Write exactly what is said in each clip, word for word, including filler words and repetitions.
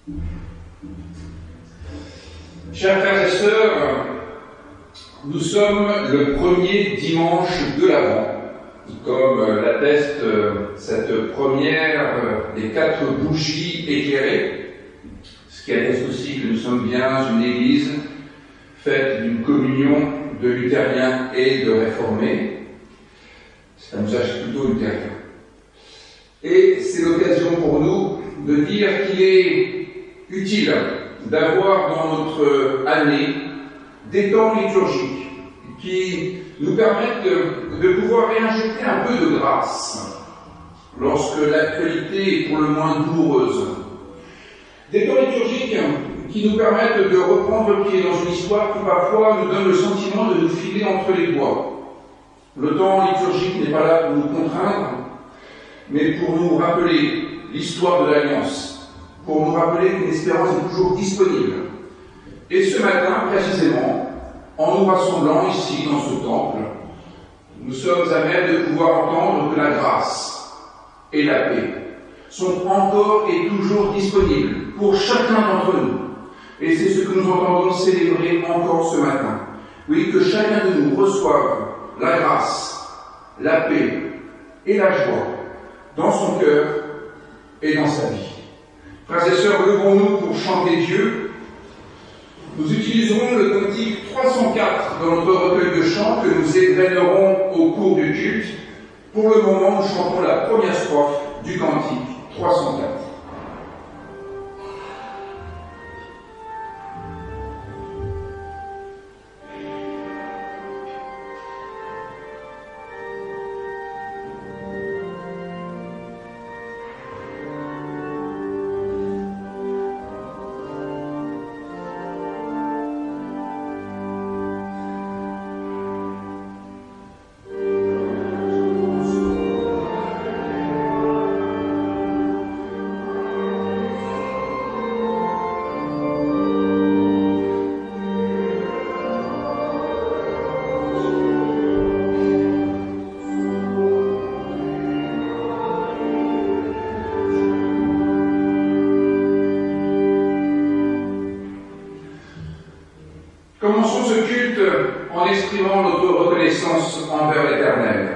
Chers frères et sœurs, nous sommes le premier dimanche de l'Avent, comme l'atteste cette première des quatre bougies éclairées, ce qui atteste aussi que nous sommes bien une église faite d'une communion de luthériens et de réformés. C'est un usage plutôt luthérien. Et c'est l'occasion pour nous de dire qu'il est utile d'avoir dans notre année des temps liturgiques qui nous permettent de, de pouvoir réinjecter un peu de grâce lorsque l'actualité est pour le moins douloureuse. Des temps liturgiques qui nous permettent de reprendre pied dans une histoire qui parfois nous donne le sentiment de nous filer entre les doigts. Le temps liturgique n'est pas là pour nous contraindre, mais pour nous rappeler l'histoire de l'Alliance, pour nous rappeler qu'une espérance est toujours disponible. Et ce matin, précisément, en nous rassemblant ici, dans ce temple, nous sommes à même de pouvoir entendre que la grâce et la paix sont encore et toujours disponibles pour chacun d'entre nous. Et c'est ce que nous entendons célébrer encore ce matin. Oui, que chacun de nous reçoive la grâce, la paix et la joie dans son cœur et dans sa vie. Frères et sœurs, levons-nous pour chanter Dieu. Nous utiliserons le cantique trois cent quatre dans notre recueil de chants que nous égrènerons au cours du culte. Pour le moment, nous chantons la première strophe du cantique trois cent quatre. Commençons ce culte en exprimant notre reconnaissance envers l'Éternel.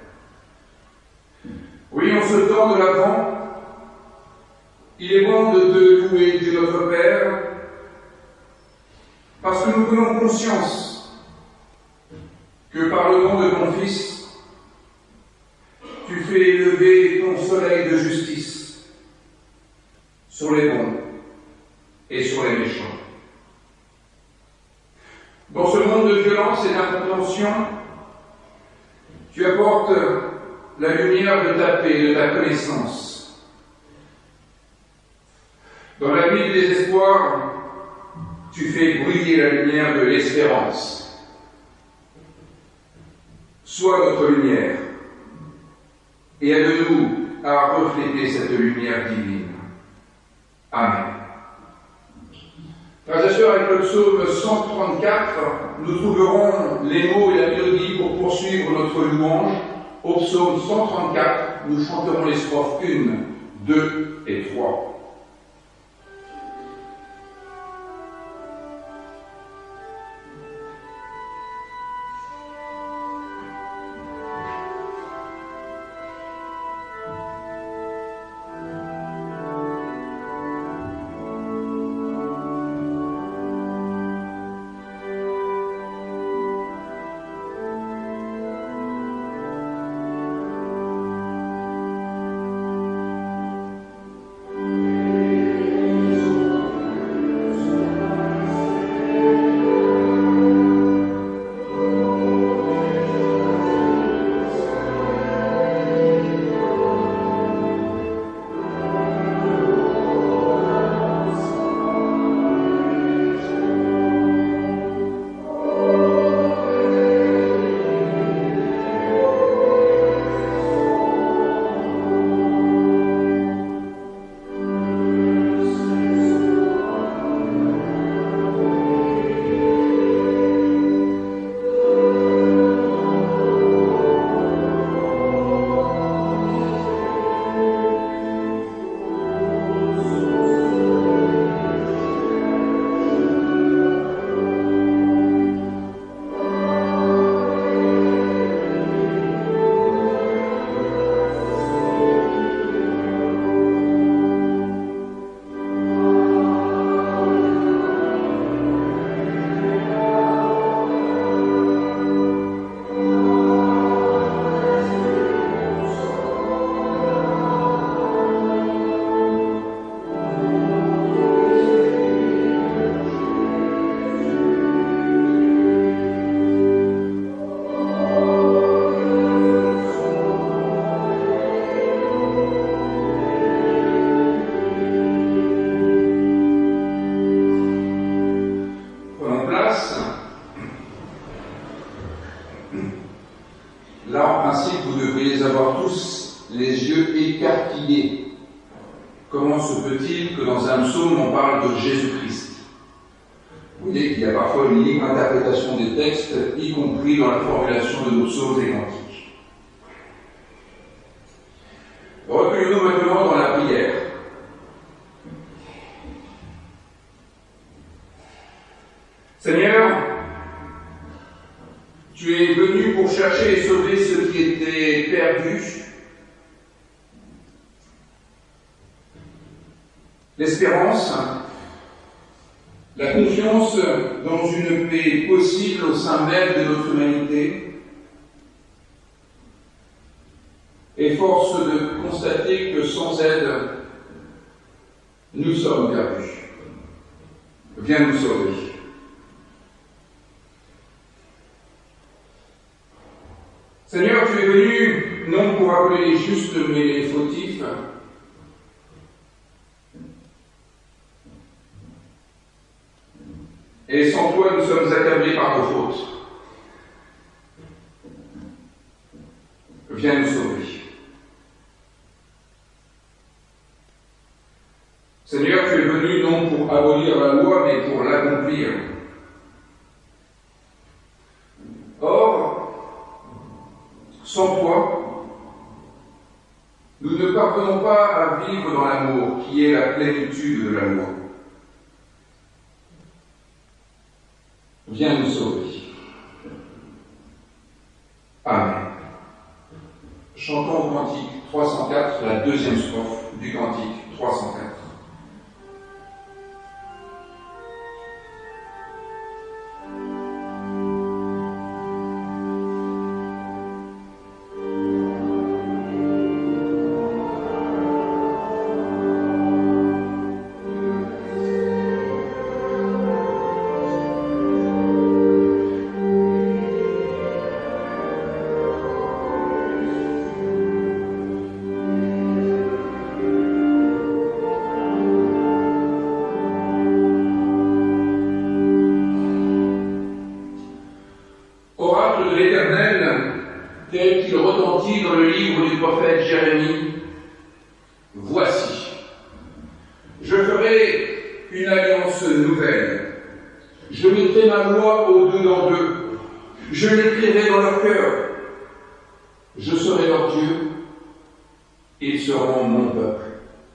Oui, en ce temps de l'Avent, il est bon de te louer, Dieu notre Père, parce que nous prenons conscience que par le nom de ton Fils, tu fais élever ton soleil de justice sur les bons et sur les méchants. Dans ce monde de violence et d'incompréhension, tu apportes la lumière de ta paix, de ta connaissance. Dans la nuit du désespoir, tu fais briller la lumière de l'espérance. Sois notre lumière, et aide-nous à refléter cette lumière divine. Amen. Frères et sœurs, avec le psaume cent trente-quatre, nous trouverons les mots et la mélodie pour poursuivre notre louange. Au psaume cent trente-quatre, nous chanterons les strophes un, deux et trois. Thank you. avoir tous les yeux écarquillés. Comment se peut-il que dans un psaume on parle de Jésus-Christ? Vous voyez qu'il y a parfois une libre interprétation des textes, y compris dans la formulation de nos psaumes et cantiques. Recueillons-nous maintenant dans la prière. Seigneur, tu es venu pour chercher et sauver ceux qui étaient perdus. L'espérance, la confiance dans une paix possible au sein même de notre humanité, et force de constater que sans aide, nous sommes perdus. Viens nous sauver. Seigneur, tu es venu non pour appeler les justes mais les fautifs, et sans toi nous sommes accablés par nos fautes. Viens nous sauver. Seigneur, tu es venu non pour abolir la loi mais pour l'accomplir. Or, sans toi, nous ne parvenons pas à vivre dans l'amour qui est la plénitude de la loi. Viens nous sauver. Amen. Chantons au cantique trois cent quatre, la deuxième strophe du cantique trois cent quatre. Tel qu'il retentit dans le livre du prophète Jérémie, « Voici, je ferai une alliance nouvelle. Je mettrai ma loi au-dedans d'eux. Je l'écrirai dans leur cœur. Je serai leur Dieu. Ils seront mon peuple.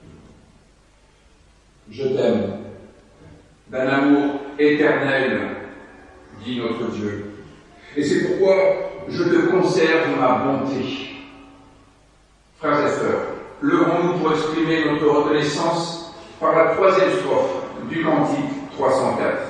Je t'aime d'un amour éternel, dit notre Dieu. Et c'est pourquoi je te conserve ma bonté. » Frères et sœurs, levons-nous pour exprimer notre reconnaissance par la troisième strophe du cantique trois cent quatre.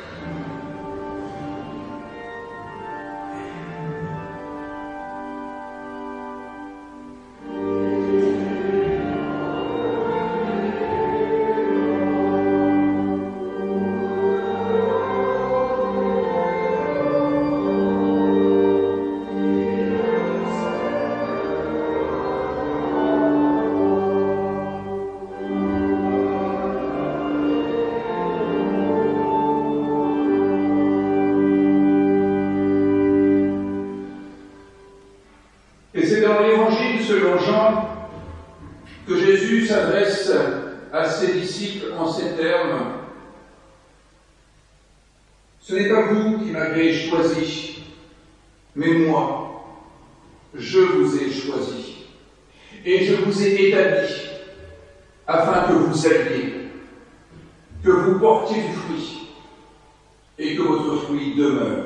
Et c'est dans l'Évangile selon Jean que Jésus s'adresse à ses disciples en ces termes. « Ce n'est pas vous qui m'avez choisi, mais moi, je vous ai choisi, et je vous ai établi, afin que vous alliez, que vous portiez du fruit, et que votre fruit demeure.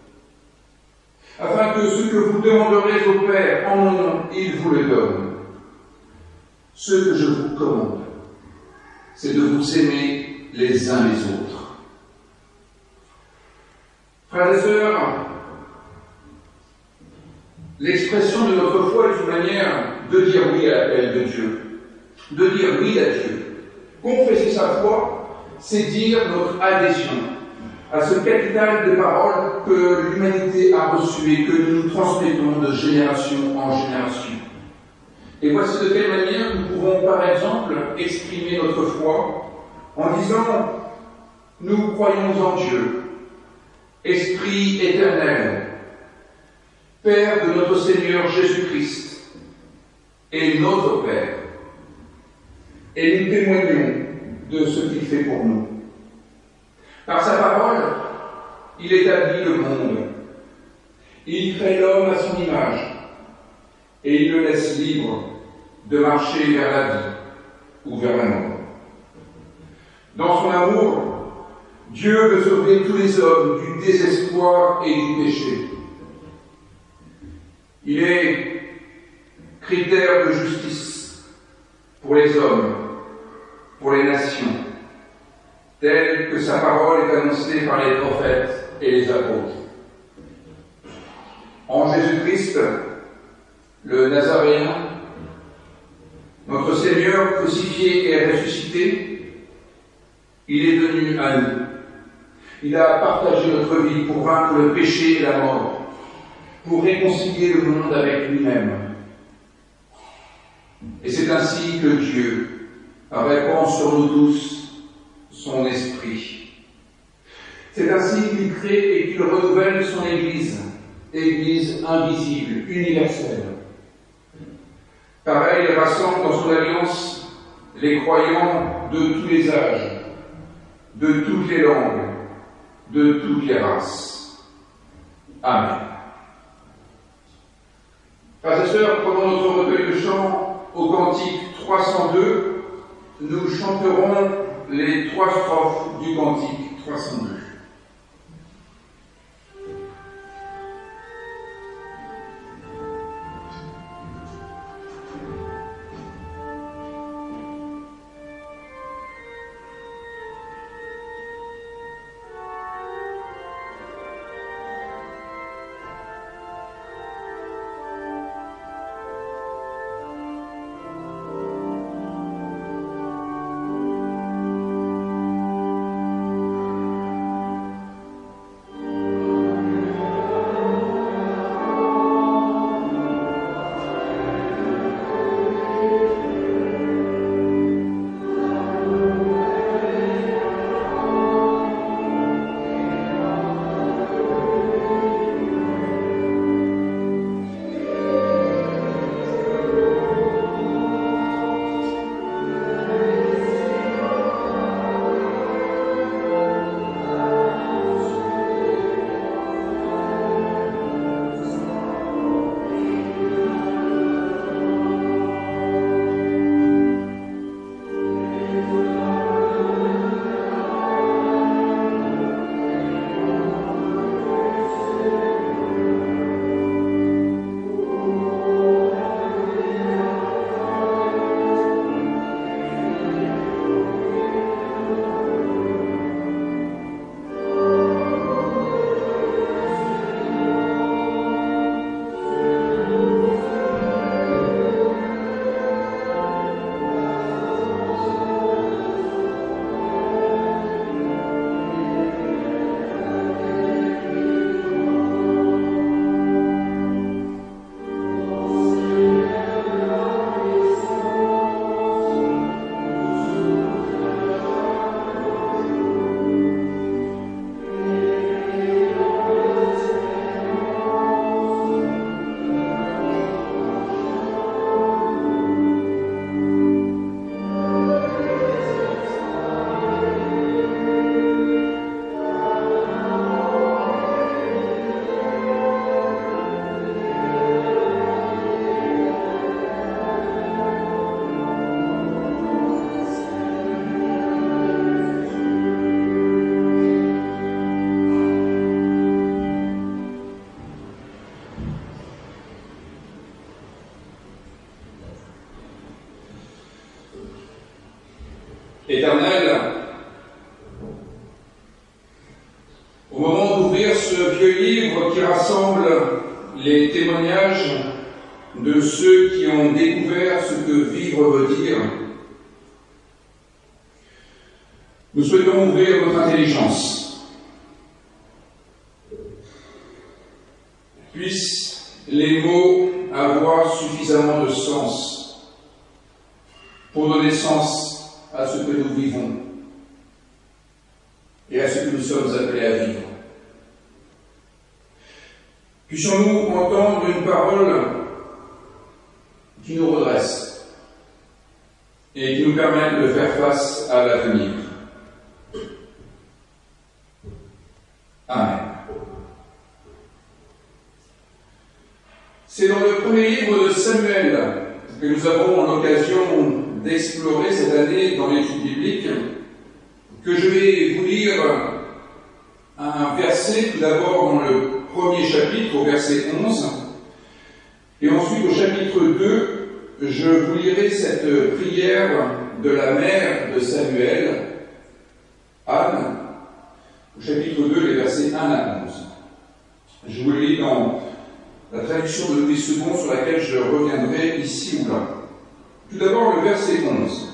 Afin que ce que vous demanderez au Père en mon nom, il vous le donne. Ce que je vous commande, c'est de vous aimer les uns les autres. » Frères et sœurs, l'expression de notre foi est une manière de dire oui à l'appel de Dieu, de dire oui à Dieu. Confesser sa foi, c'est dire notre adhésion à ce capital de paroles que l'humanité a reçu et que nous nous transmettons de génération en génération. Et voici de quelle manière nous pouvons, par exemple, exprimer notre foi en disant « Nous croyons en Dieu, Esprit éternel, Père de notre Seigneur Jésus-Christ, est notre Père. Et nous témoignons de ce qu'il fait pour nous. Par sa parole, il établit le monde. Il crée l'homme à son image. Et il le laisse libre de marcher vers la vie ou vers la mort. Dans son amour, Dieu veut sauver tous les hommes du désespoir et du péché. Il est critère de justice pour les hommes, pour les nations, tel que sa parole est annoncée par les prophètes et les apôtres. En Jésus-Christ, le Nazaréen, notre Seigneur crucifié et ressuscité, il est venu à nous. Il a partagé notre vie pour vaincre le péché et la mort, pour réconcilier le monde avec lui-même. Et c'est ainsi que Dieu répand sur nous tous son esprit. C'est ainsi qu'il crée et qu'il renouvelle son Église, Église invisible, universelle. Pareil, il rassemble dans son alliance les croyants de tous les âges, de toutes les langues, de toutes les races. Amen. Frères et sœurs, prenons notre recueil de chants au cantique trois cent deux. Nous chanterons les trois strophes du cantique trois cent deux. Éternel, au moment d'ouvrir ce vieux livre qui rassemble les témoignages de ceux qui ont découvert ce que vivre veut dire, nous souhaitons ouvrir notre intelligence. Puissent les mots avoir suffisamment de sens pour donner sens à ce que nous vivons et à ce que nous sommes appelés à vivre. Puissions-nous entendre une parole qui nous redressent et qui nous permettent de faire face à l'avenir. Amen. C'est dans le premier livre de Samuel que nous avons l'occasion d'explorer cette année dans l'étude biblique, que je vais vous lire un verset, tout d'abord dans le premier chapitre, au verset onze, et ensuite au chapitre deux, je vous lirai cette prière de la mère de Samuel, Anne, au chapitre deux, les versets un à onze. Je vous le lis dans la traduction de Louis second, sur laquelle je reviendrai ici ou là. Tout d'abord, le verset onze.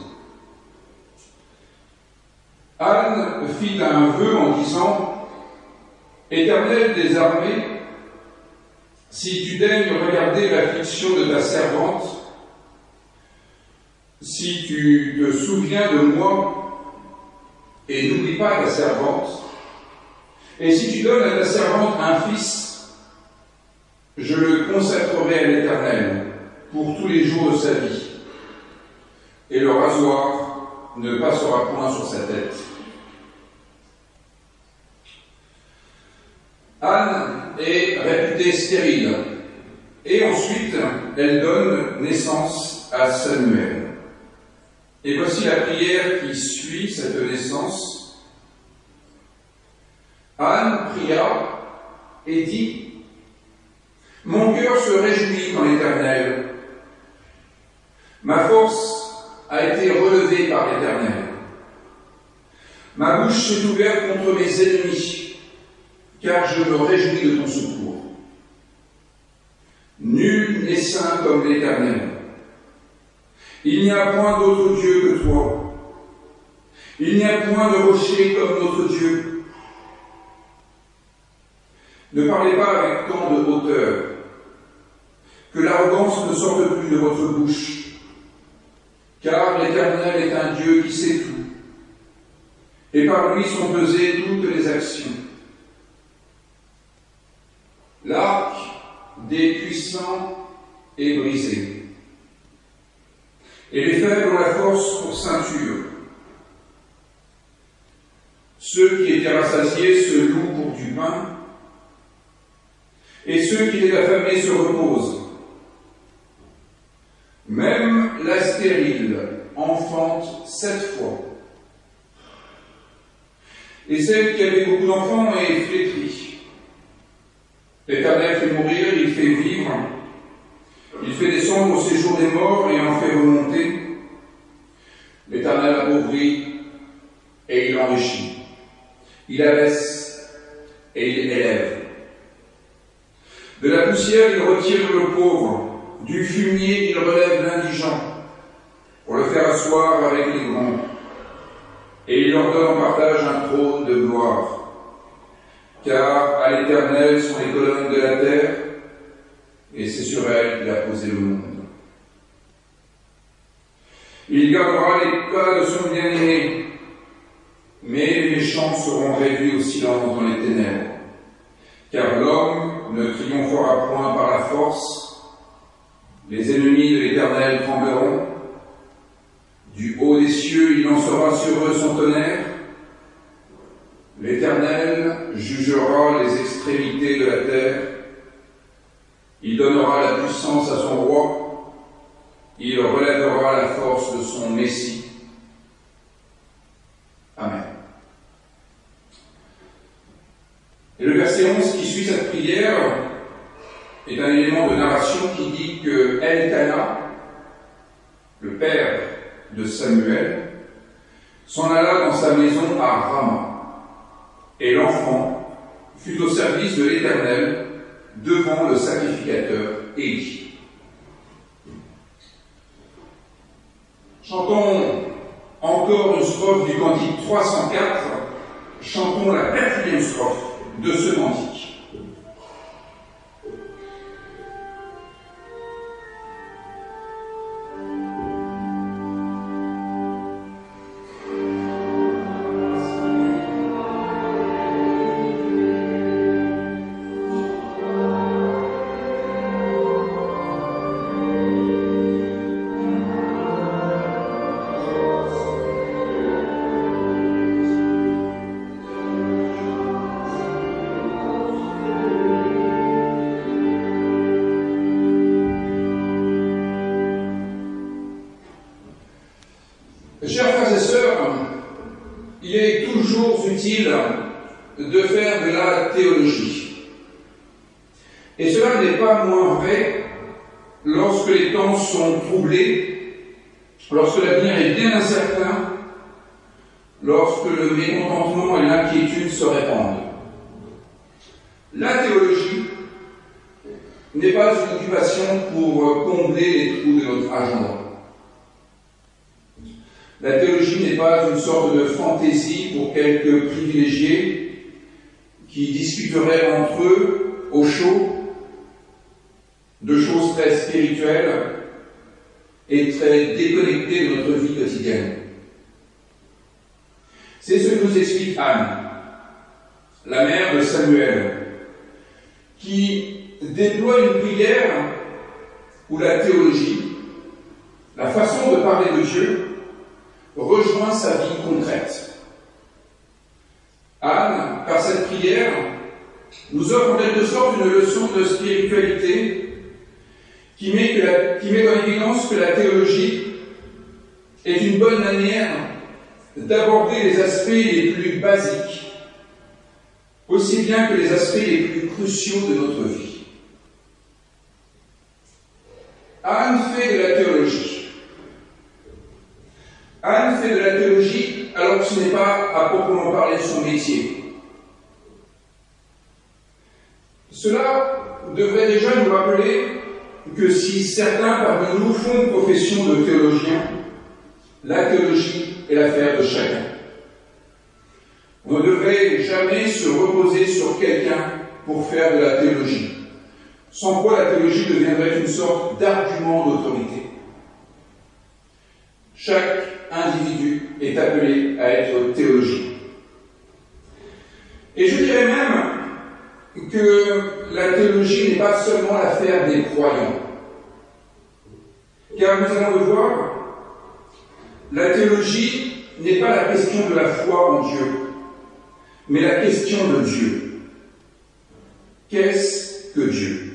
Anne fit un vœu en disant : Éternel des armées, si tu daignes regarder l'affliction de ta servante, si tu te souviens de moi et n'oublie pas ta servante, et si tu donnes à ta servante un fils, je le consacrerai à l'Éternel pour tous les jours de sa vie, et le rasoir ne passera point sur sa tête. Anne est réputée stérile, et ensuite elle donne naissance à Samuel. Et voici la prière qui suit cette naissance. Anne pria et dit : Mon cœur se réjouit dans l'Éternel. Ma force a été relevée par l'Éternel. Ma bouche s'est ouverte contre mes ennemis, car je me réjouis de ton secours. Nul n'est saint comme l'Éternel. Il n'y a point d'autre Dieu que toi. Il n'y a point de rocher comme notre Dieu. Ne parlez pas avec tant de hauteur, que l'arrogance ne sorte plus de votre bouche, car l'Éternel est un Dieu qui sait tout, et par lui sont pesées toutes les actions. L'arc des puissants est brisé, et les faibles ont la force pour ceinture. Ceux qui étaient rassasiés se louent pour du pain, et ceux qui étaient affamés se reposent. Même la stérile enfante sept fois, et celle qui avait beaucoup d'enfants est flétrie. L'Éternel fait mourir, il fait vivre, il fait descendre au séjour des morts et en fait remonter. L'Éternel appauvrit et il enrichit. Il abaisse et il élève. De la poussière, il retire le pauvre. Du fumier, il relève l'indigent, pour le faire asseoir avec les grands. Et il leur donne en partage un trône de gloire. Car à l'Éternel sont les colonnes de la terre, et c'est sur elles qu'il a posé le monde. Il gardera les pas de son bien-aimé, mais les méchants seront réduits au silence dans les ténèbres. Car l'homme ne triomphera point par la force, les ennemis de l'Éternel trembleront, du haut des cieux il lancera sur eux son tonnerre. L'Éternel jugera les extrémités de la terre, il donnera la puissance à son roi, il relèvera la force de son Messie. Amen. Et le verset onze qui suit cette prière est un élément de narration qui dit que Elkana, le père de Samuel, s'en alla dans sa maison à Rama. Et l'enfant fut au service de l'Éternel devant le sacrificateur Élie. Chantons encore une strophe du cantique trois cent quatre, chantons la quatrième strophe de ce cantique. Chers frères et sœurs, il est toujours utile de faire de la théologie. Et cela n'est pas moins vrai lorsque les temps sont troublés, lorsque l'avenir est bien incertain, lorsque le mécontentement et l'inquiétude se répandent. La théologie n'est pas une occupation pour combler les trous de notre agenda. La théologie n'est pas une sorte de fantaisie pour quelques privilégiés qui discuteraient entre eux, au chaud, de choses très spirituelles et très déconnectées de notre vie quotidienne. C'est ce que nous explique Anne, la mère de Samuel, qui déploie une prière où la théologie, la façon de parler de Dieu, rejoint sa vie concrète. Anne, par cette prière, nous offre en quelque sorte une leçon de spiritualité qui met, que la, qui met en évidence que la théologie est une bonne manière d'aborder les aspects les plus basiques, aussi bien que les aspects les plus cruciaux de notre vie. Anne fait de la théologie. Anne fait de la théologie alors que ce n'est pas à proprement parler son métier. Cela devrait déjà nous rappeler que si certains parmi nous font profession de théologiens, la théologie est l'affaire de chacun. On ne devrait jamais se reposer sur quelqu'un pour faire de la théologie, sans quoi la théologie deviendrait une sorte d'argument d'autorité. Chaque individu est appelé à être théologien. Et je dirais même que la théologie n'est pas seulement l'affaire des croyants. Car nous allons le voir, la théologie n'est pas la question de la foi en Dieu, mais la question de Dieu. Qu'est-ce que Dieu?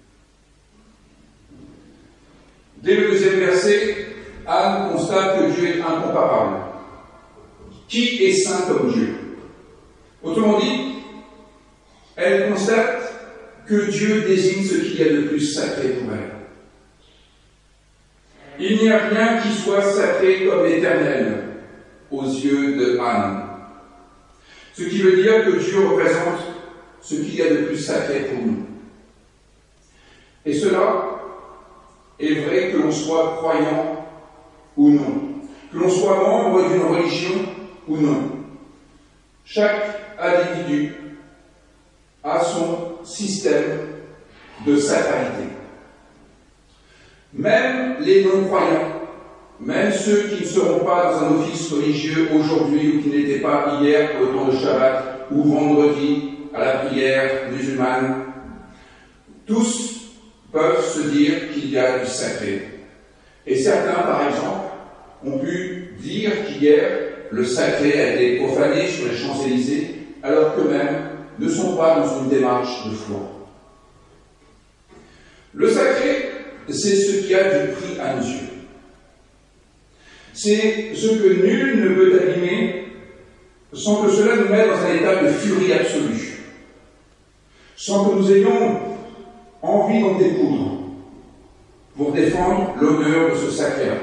Dès le deuxième verset, Anne constate que Dieu est incomparable. Qui est saint comme Dieu? Autrement dit, elle constate que Dieu désigne ce qu'il y a de plus sacré pour elle. Il n'y a rien qui soit sacré comme éternel aux yeux de Anne. Ce qui veut dire que Dieu représente ce qu'il y a de plus sacré pour nous. Et cela est vrai que l'on soit croyant ou non, que l'on soit membre d'une religion ou non. Chaque individu a son système de sacralité. Même les non-croyants, même ceux qui ne seront pas dans un office religieux aujourd'hui ou qui n'étaient pas hier au temps de Shabbat ou vendredi à la prière musulmane, tous peuvent se dire qu'il y a du sacré. Et certains, par exemple, ont pu dire qu'hier, le sacré a été profané sur les Champs-Élysées, alors qu'eux-mêmes ne sont pas dans une démarche de foi. Le sacré, c'est ce qui a du prix à nos yeux. C'est ce que nul ne peut abîmer sans que cela nous mette dans un état de furie absolue, sans que nous ayons envie d'en découdre pour défendre l'honneur de ce sacré-là.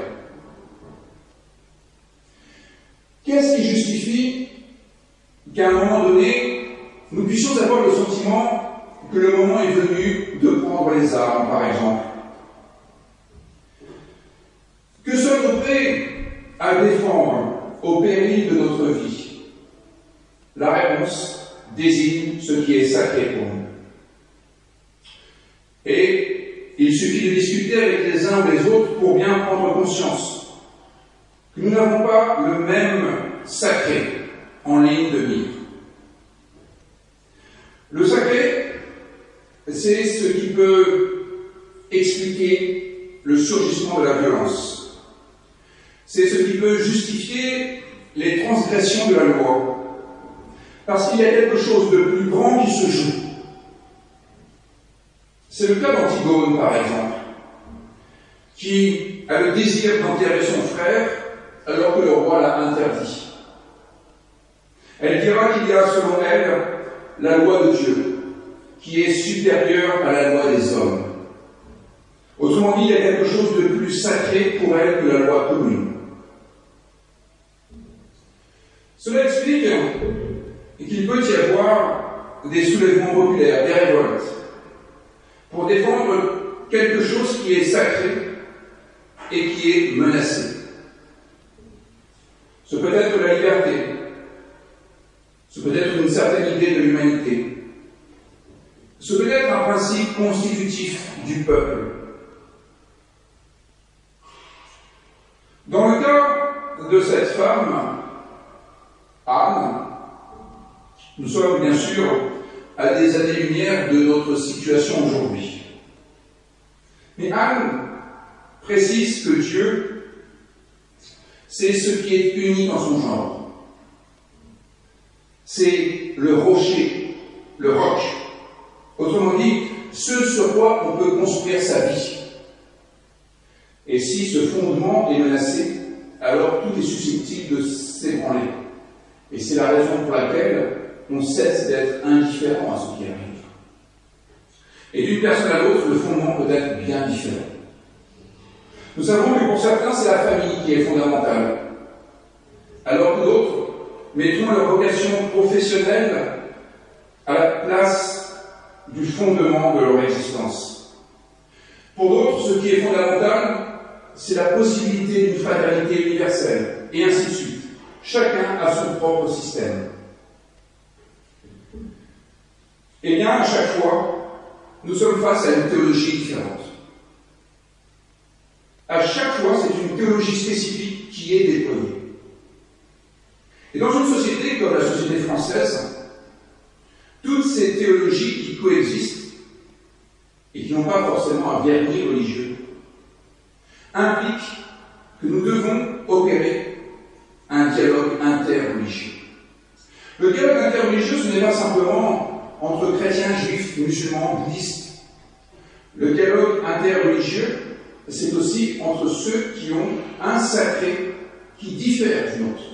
Qu'est-ce qui justifie qu'à un moment donné, nous puissions avoir le sentiment que le moment est venu de prendre les armes, par exemple? Que sommes-nous prêts à défendre au péril de notre vie? La réponse désigne ce qui est sacré pour nous. Et il suffit de discuter avec les uns ou les autres pour bien prendre conscience que nous n'avons pas le même sacré en ligne de mire. Le sacré, c'est ce qui peut expliquer le surgissement de la violence. C'est ce qui peut justifier les transgressions de la loi. Parce qu'il y a quelque chose de plus grand qui se joue. C'est le cas d'Antigone, par exemple, qui a le désir d'enterrer son frère alors que le roi l'a interdit. Elle dira qu'il y a, selon elle, la loi de Dieu, qui est supérieure à la loi des hommes. Autrement dit, il y a quelque chose de plus sacré pour elle que la loi commune. Cela explique qu'il peut y avoir des soulèvements populaires, des révoltes, pour défendre quelque chose qui est sacré et qui est menacé. Ce peut être la liberté, ce peut être une certaine idée de l'humanité, ce peut être un principe constitutif du peuple. Dans le cas de cette femme, Anne, nous sommes bien sûr à des années-lumière de notre situation aujourd'hui. Mais Anne précise que Dieu, c'est ce qui est unique en son genre. C'est le rocher, le roc. Autrement dit, ce sur quoi on peut construire sa vie. Et si ce fondement est menacé, alors tout est susceptible de s'ébranler. Et c'est la raison pour laquelle on cesse d'être indifférent à ce qui arrive. Et d'une personne à l'autre, le fondement peut être bien différent. Nous savons que pour certains, c'est la famille qui est fondamentale, alors que d'autres mettront leur vocation professionnelle à la place du fondement de leur existence. Pour d'autres, ce qui est fondamental, c'est la possibilité d'une fraternité universelle, et ainsi de suite. Chacun a son propre système. Eh bien, à chaque fois, nous sommes face à une théologie différente. À chaque fois, c'est une théologie spécifique qui est déployée. Et dans une société comme la société française, toutes ces théologies qui coexistent et qui n'ont pas forcément un vernis religieux impliquent que nous devons opérer un dialogue interreligieux. Le dialogue interreligieux, ce n'est pas simplement entre chrétiens, juifs, musulmans, bouddhistes. Le dialogue interreligieux, c'est aussi entre ceux qui ont un sacré qui diffère du nôtre.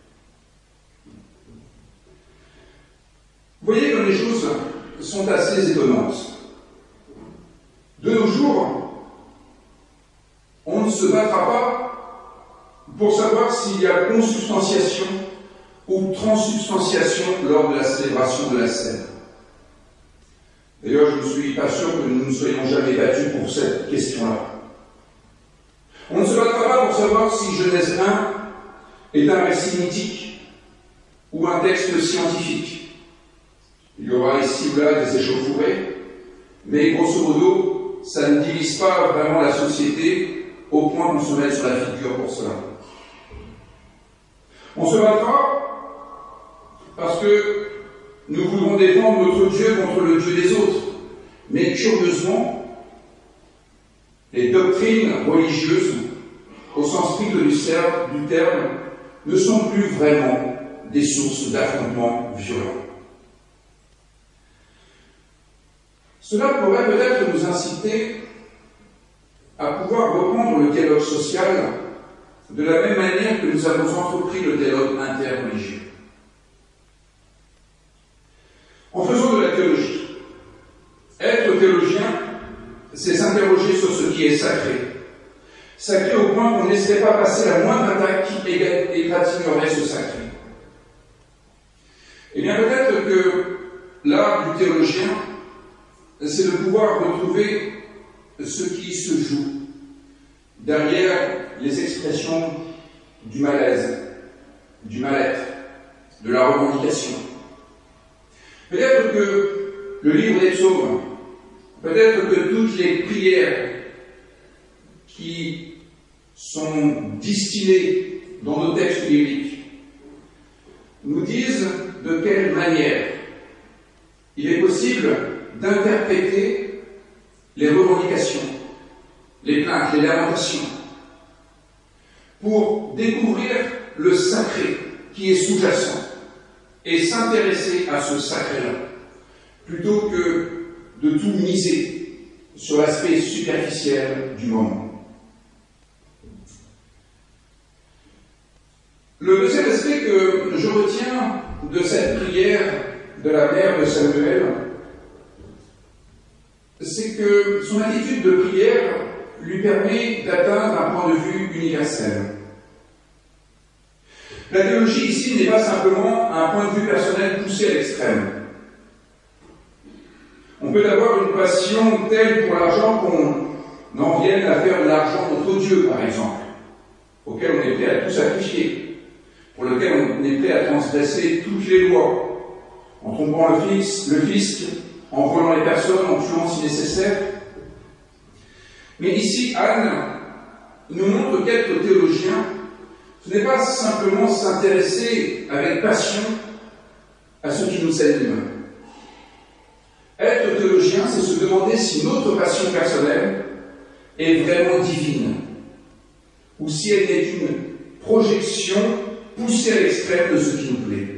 Vous voyez comme les choses sont assez étonnantes. De nos jours, on ne se battra pas pour savoir s'il y a consubstantiation ou transsubstantiation lors de la célébration de la scène. D'ailleurs, je ne suis pas sûr que nous ne soyons jamais battus pour cette question-là. On ne se battra pas pour savoir si Genèse un est un récit mythique ou un texte scientifique. Il y aura ici ou là des échauffourées, mais grosso modo, ça ne divise pas vraiment la société au point qu'on se mette sur la figure pour cela. On se battra parce que nous voulons défendre notre Dieu contre le Dieu des autres. Mais curieusement, les doctrines religieuses, au sens strict du terme, ne sont plus vraiment des sources d'affrontements violents. Cela pourrait peut-être nous inciter à pouvoir reprendre le dialogue social de la même manière que nous avons entrepris le dialogue interreligieux. En faisant de la théologie, être théologien, c'est s'interroger sur ce qui est sacré. Sacré au point qu'on ne laisserait pas passer la moindre attaque qui égratignerait ce sacré. Eh bien, peut-être que l'art du théologien, c'est de pouvoir retrouver ce qui se joue derrière les expressions du malaise, du mal-être, de la revendication. Peut-être que le livre des psaumes, peut-être que toutes les prières qui sont distillées dans nos textes bibliques nous disent de quelle manière il est possible d'interpréter les revendications, les plaintes, les lamentations, pour découvrir le sacré qui est sous-jacent et s'intéresser à ce sacré-là, plutôt que de tout miser sur l'aspect superficiel du moment. Le deuxième aspect que je retiens de cette prière de la mère de Samuel, c'est que son attitude de prière lui permet d'atteindre un point de vue universel. La théologie ici n'est pas simplement un point de vue personnel poussé à l'extrême. On peut avoir une passion telle pour l'argent qu'on en vienne à faire de l'argent notre Dieu, par exemple, auquel on est prêt à tout sacrifier, pour lequel on est prêt à transgresser toutes les lois, en trompant le fils, le fisc, en volant les personnes, en tuant si nécessaire. Mais ici, Anne nous montre qu'être théologien, ce n'est pas simplement s'intéresser avec passion à ce qui nous anime. Être théologien, c'est se demander si notre passion personnelle est vraiment divine, ou si elle n'est une projection poussée à l'extrême de ce qui nous plaît.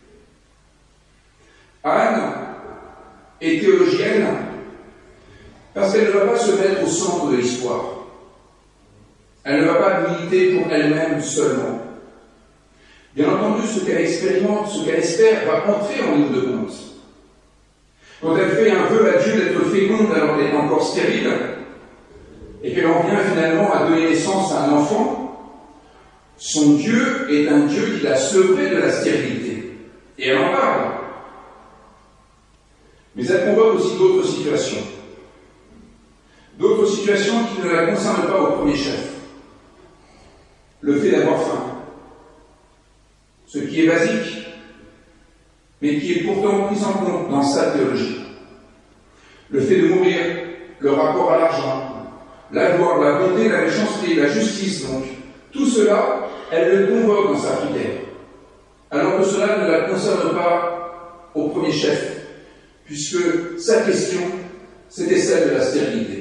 Anne est théologienne parce qu'elle ne va pas se mettre au centre de l'histoire. Elle ne va pas militer pour elle-même seulement. Bien entendu, ce qu'elle expérimente, ce qu'elle espère, va entrer en ligne de compte. Quand elle fait un vœu à Dieu d'être féconde alors qu'elle est encore stérile, et qu'elle en vient finalement à donner naissance à un enfant, son Dieu est un Dieu qui l'a sevré de la stérilité. Et elle en parle. Mais elle convoque aussi d'autres situations. D'autres situations qui ne la concernent pas au premier chef. Le fait d'avoir faim. Ce qui est basique, mais qui est pourtant pris en compte dans sa théologie. Le fait de mourir, le rapport à l'argent, la gloire, la bonté, la méchanceté, la justice, donc, tout cela, elle le convoque dans sa prière. Alors que cela ne la concerne pas au premier chef, puisque sa question, c'était celle de la stérilité.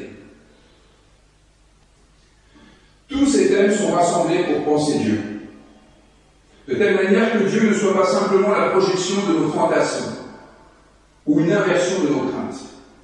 Tous ces thèmes sont rassemblés pour penser Dieu, de telle manière que Dieu ne soit pas simplement la projection de nos fantasmes ou une inversion de nos craintes.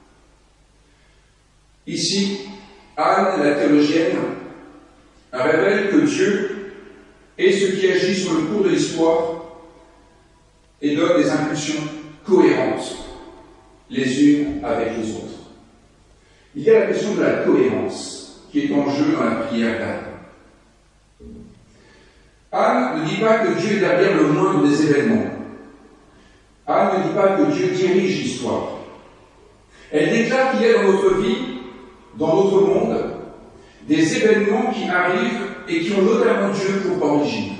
Ici, Anne, la théologienne, révèle que Dieu est ce qui agit sur le cours de l'histoire et donne des impulsions cohérentes les unes avec les autres. Il y a la question de la cohérence qui est en jeu dans la prière d'Anne. Anne ne dit pas que Dieu est derrière le moindre des événements. Anne ne dit pas que Dieu dirige l'histoire. Elle déclare qu'il y a dans notre vie, dans notre monde, des événements qui arrivent et qui ont notamment Dieu pour origine.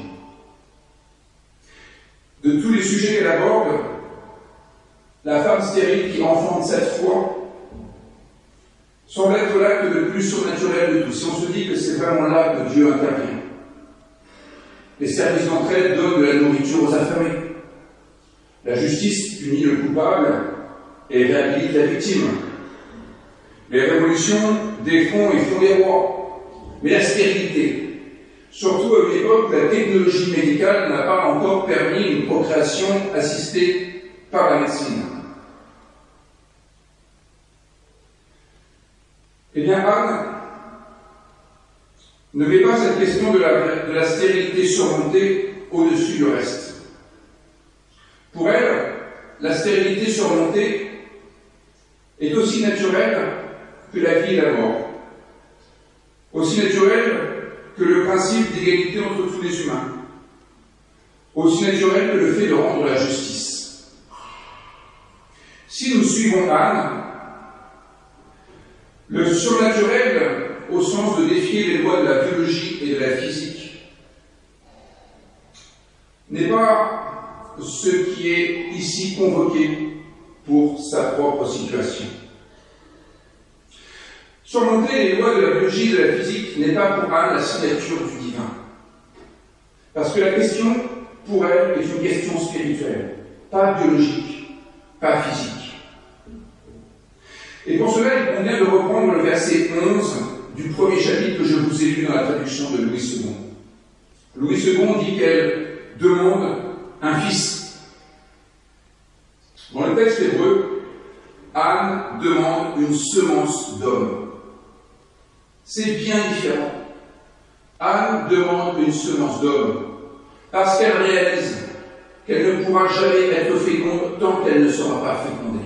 De tous les sujets qu'elle aborde, la femme stérile qui enfante cette fois semble être l'acte le plus surnaturel de tout. Si on se dit que c'est vraiment là que Dieu intervient. Les services d'entraide donnent de la nourriture aux affamés. La justice punit le coupable et réhabilite la victime. Les révolutions défont et font des rois. Mais la stérilité, surtout à une époque où la technologie médicale n'a pas encore permis une procréation assistée par la médecine. Eh bien, Anne ne met pas cette question de la, de la stérilité surmontée au-dessus du reste. Pour elle, la stérilité surmontée est aussi naturelle que la vie et la mort, aussi naturelle que le principe d'égalité entre tous les humains, aussi naturel que le fait de rendre la justice. Si nous suivons Anne, le surnaturel, au sens de défier les lois de la biologie et de la physique, n'est pas ce qui est ici convoqué pour sa propre situation. Surmonter les lois de la biologie et de la physique n'est pas pour Anne la signature du divin. Parce que la question, pour elle, est une question spirituelle, pas biologique, pas physique. Et pour cela, il convient de reprendre le verset onze du premier chapitre que je vous ai lu dans la traduction de Louis second. Louis second dit qu'elle demande un fils. Dans le texte hébreu, Anne demande une semence d'homme. C'est bien différent. Anne demande une semence d'homme. parce qu'elle réalise qu'elle ne pourra jamais être féconde tant qu'elle ne sera pas fécondée.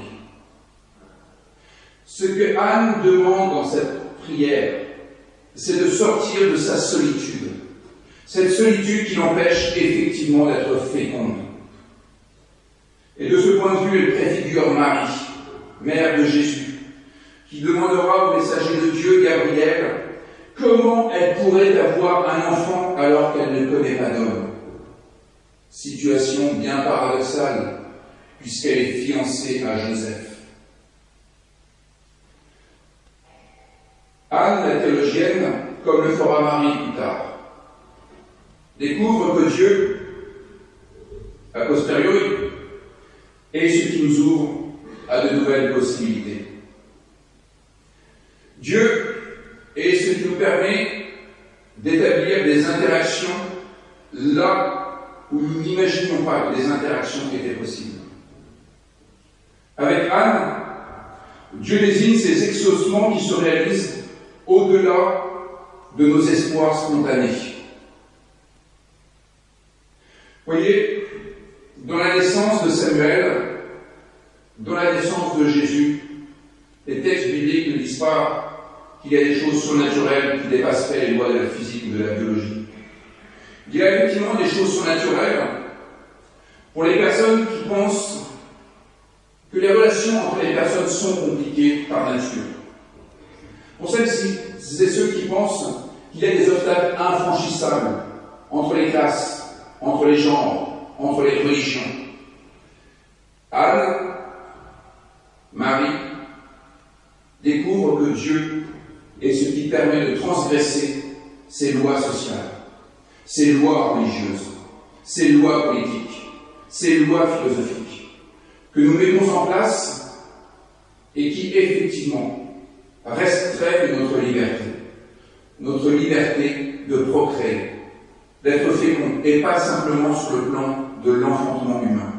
Ce que Anne demande dans cette prière, c'est de sortir de sa solitude, cette solitude qui l'empêche effectivement d'être féconde. Et de ce point de vue, elle préfigure Marie, mère de Jésus, qui demandera au messager de Dieu, Gabriel, comment elle pourrait avoir un enfant alors qu'elle ne connaît pas d'homme. Situation bien paradoxale, puisqu'elle est fiancée à Joseph. Anne, la théologienne, comme le fera Marie plus tard, découvre que Dieu, a posteriori, est ce qui nous ouvre à de nouvelles possibilités. Dieu est ce qui nous permet d'établir des interactions là où nous n'imaginons pas que des interactions étaient possibles. Avec Anne, Dieu désigne ces exaucements qui se réalisent au-delà de nos espoirs spontanés. Voyez, dans la naissance de Samuel, dans la naissance de Jésus, les textes bibliques ne disent pas qu'il y a des choses surnaturelles qui dépasseraient les lois de la physique ou de la biologie. Il y a effectivement des choses surnaturelles pour les personnes qui pensent que les relations entre les personnes sont compliquées par nature. Pour celles-ci, c'est ceux qui pensent qu'il y a des obstacles infranchissables entre les classes, entre les genres, entre les religions. Anne, Marie, découvre que Dieu est ce qui permet de transgresser ces lois sociales, ces lois religieuses, ces lois politiques, ces lois philosophiques, que nous mettons en place et qui, effectivement, restreignent notre liberté, notre liberté de procréer, d'être fécond, et pas simplement sur le plan de l'enfantement humain.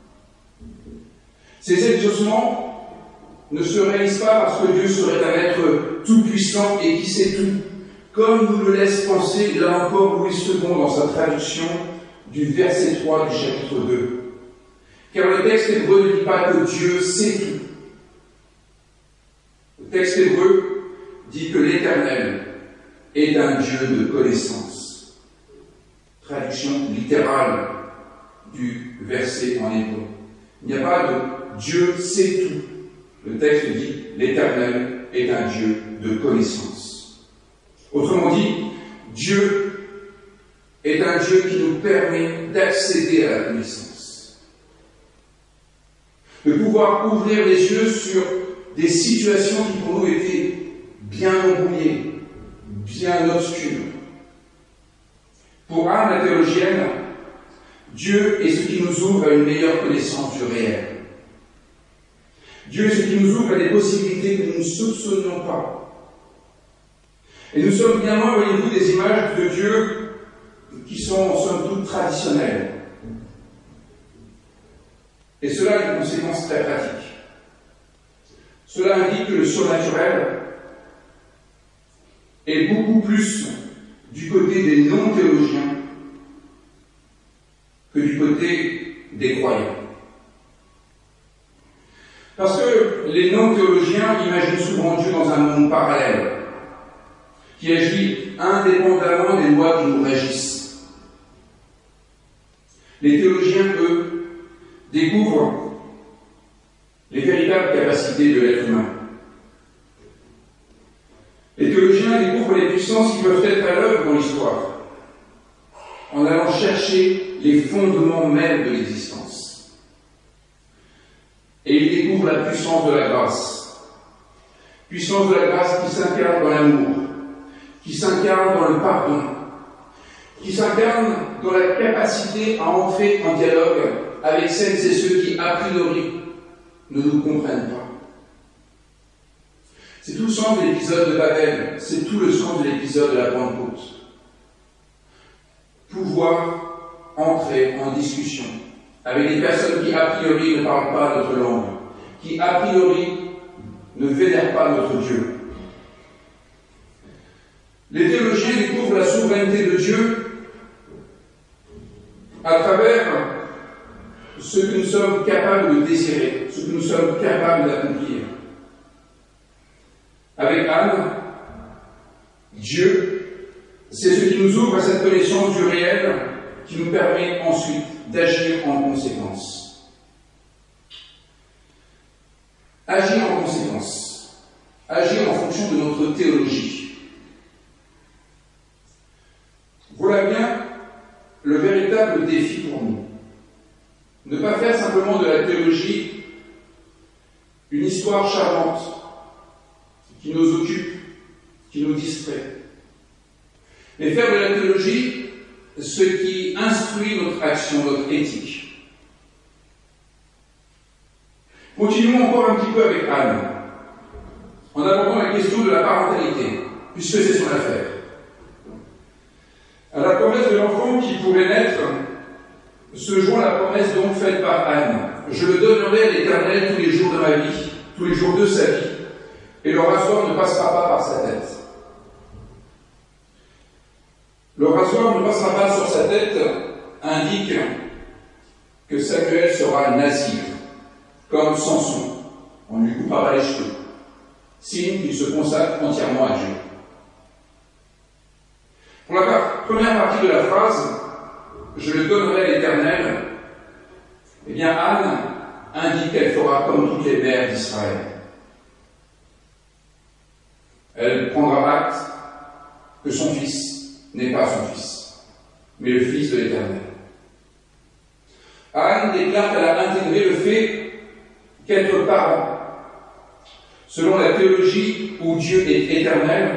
Ces exaucements ne se réalisent pas parce que Dieu serait un être tout-puissant et qui sait tout, comme nous le laisse penser, là encore, Louis second dans sa traduction du verset trois du chapitre deux. Car le texte hébreu ne dit pas que Dieu sait tout. Le texte hébreu dit que l'Éternel est un Dieu de connaissance. Traduction littérale du verset en hébreu. Il n'y a pas de Dieu sait tout. Le texte dit l'Éternel est un Dieu de connaissance. Autrement dit, Dieu est un Dieu qui nous permet d'accéder à la connaissance, de pouvoir ouvrir les yeux sur des situations qui pour nous étaient bien embrouillées, bien obscures. Pour Anne, la théologienne, Dieu est ce qui nous ouvre à une meilleure connaissance du réel. Dieu est ce qui nous ouvre à des possibilités que nous ne soupçonnions pas. Et nous sommes bien loin, voyez-vous, des images de Dieu qui sont, somme toute, traditionnelles. Et cela a une conséquence très pratique. Cela indique que le surnaturel est beaucoup plus du côté des non-théologiens que du côté des croyants. Parce que les non-théologiens imaginent souvent Dieu dans un monde parallèle, qui agit indépendamment des lois qui nous régissent. Les théologiens, eux, découvrent les véritables capacités de l'être humain. Les théologiens découvrent les puissances qui peuvent être à l'œuvre dans l'histoire, en allant chercher les fondements mêmes de l'existence. Et ils découvrent la puissance de la grâce. Puissance de la grâce qui s'incarne dans l'amour, qui s'incarne dans le pardon, qui s'incarne dans la capacité à entrer en dialogue avec celles et ceux qui, a priori, ne nous comprennent pas. C'est tout le sens de l'épisode de Babel, c'est tout le sens de l'épisode de la Pentecôte. Pouvoir entrer en discussion avec des personnes qui, a priori, ne parlent pas notre langue, qui, a priori, ne vénèrent pas notre Dieu. Les théologiens découvrent la souveraineté de Dieu à travers ce que nous sommes capables de désirer, ce que nous sommes capables d'accomplir. Avec Anne, Dieu, c'est ce qui nous ouvre à cette connaissance du réel qui nous permet ensuite d'agir en conséquence. Agir en conséquence. Agir en fonction de notre théologie. Voilà bien le véritable défi pour nous. Ne pas faire simplement de la théologie une histoire charmante qui nous occupe, qui nous distrait. Mais faire de la théologie ce qui instruit notre action, notre éthique. Continuons encore un petit peu avec Anne, en abordant la question de la parentalité, puisque c'est son affaire. À la promesse de l'enfant qui pourrait naître, se joint la promesse donc faite par Anne. Je le donnerai à l'Éternel tous les jours de ma vie, tous les jours de sa vie, et le rasoir ne passera pas par sa tête. Le rasoir ne passera pas sur sa tête indique que Samuel sera nazir, comme Samson. On lui coupera pas les cheveux, signe qu'il se consacre entièrement à Dieu. Pour la première partie de la phrase, je le donnerai à l'Éternel, eh bien Anne indique qu'elle fera comme toutes les mères d'Israël. Elle prendra acte que son fils n'est pas son fils, mais le fils de l'Éternel. Anne déclare qu'elle a intégré le fait qu'être parent, selon la théologie où Dieu est éternel,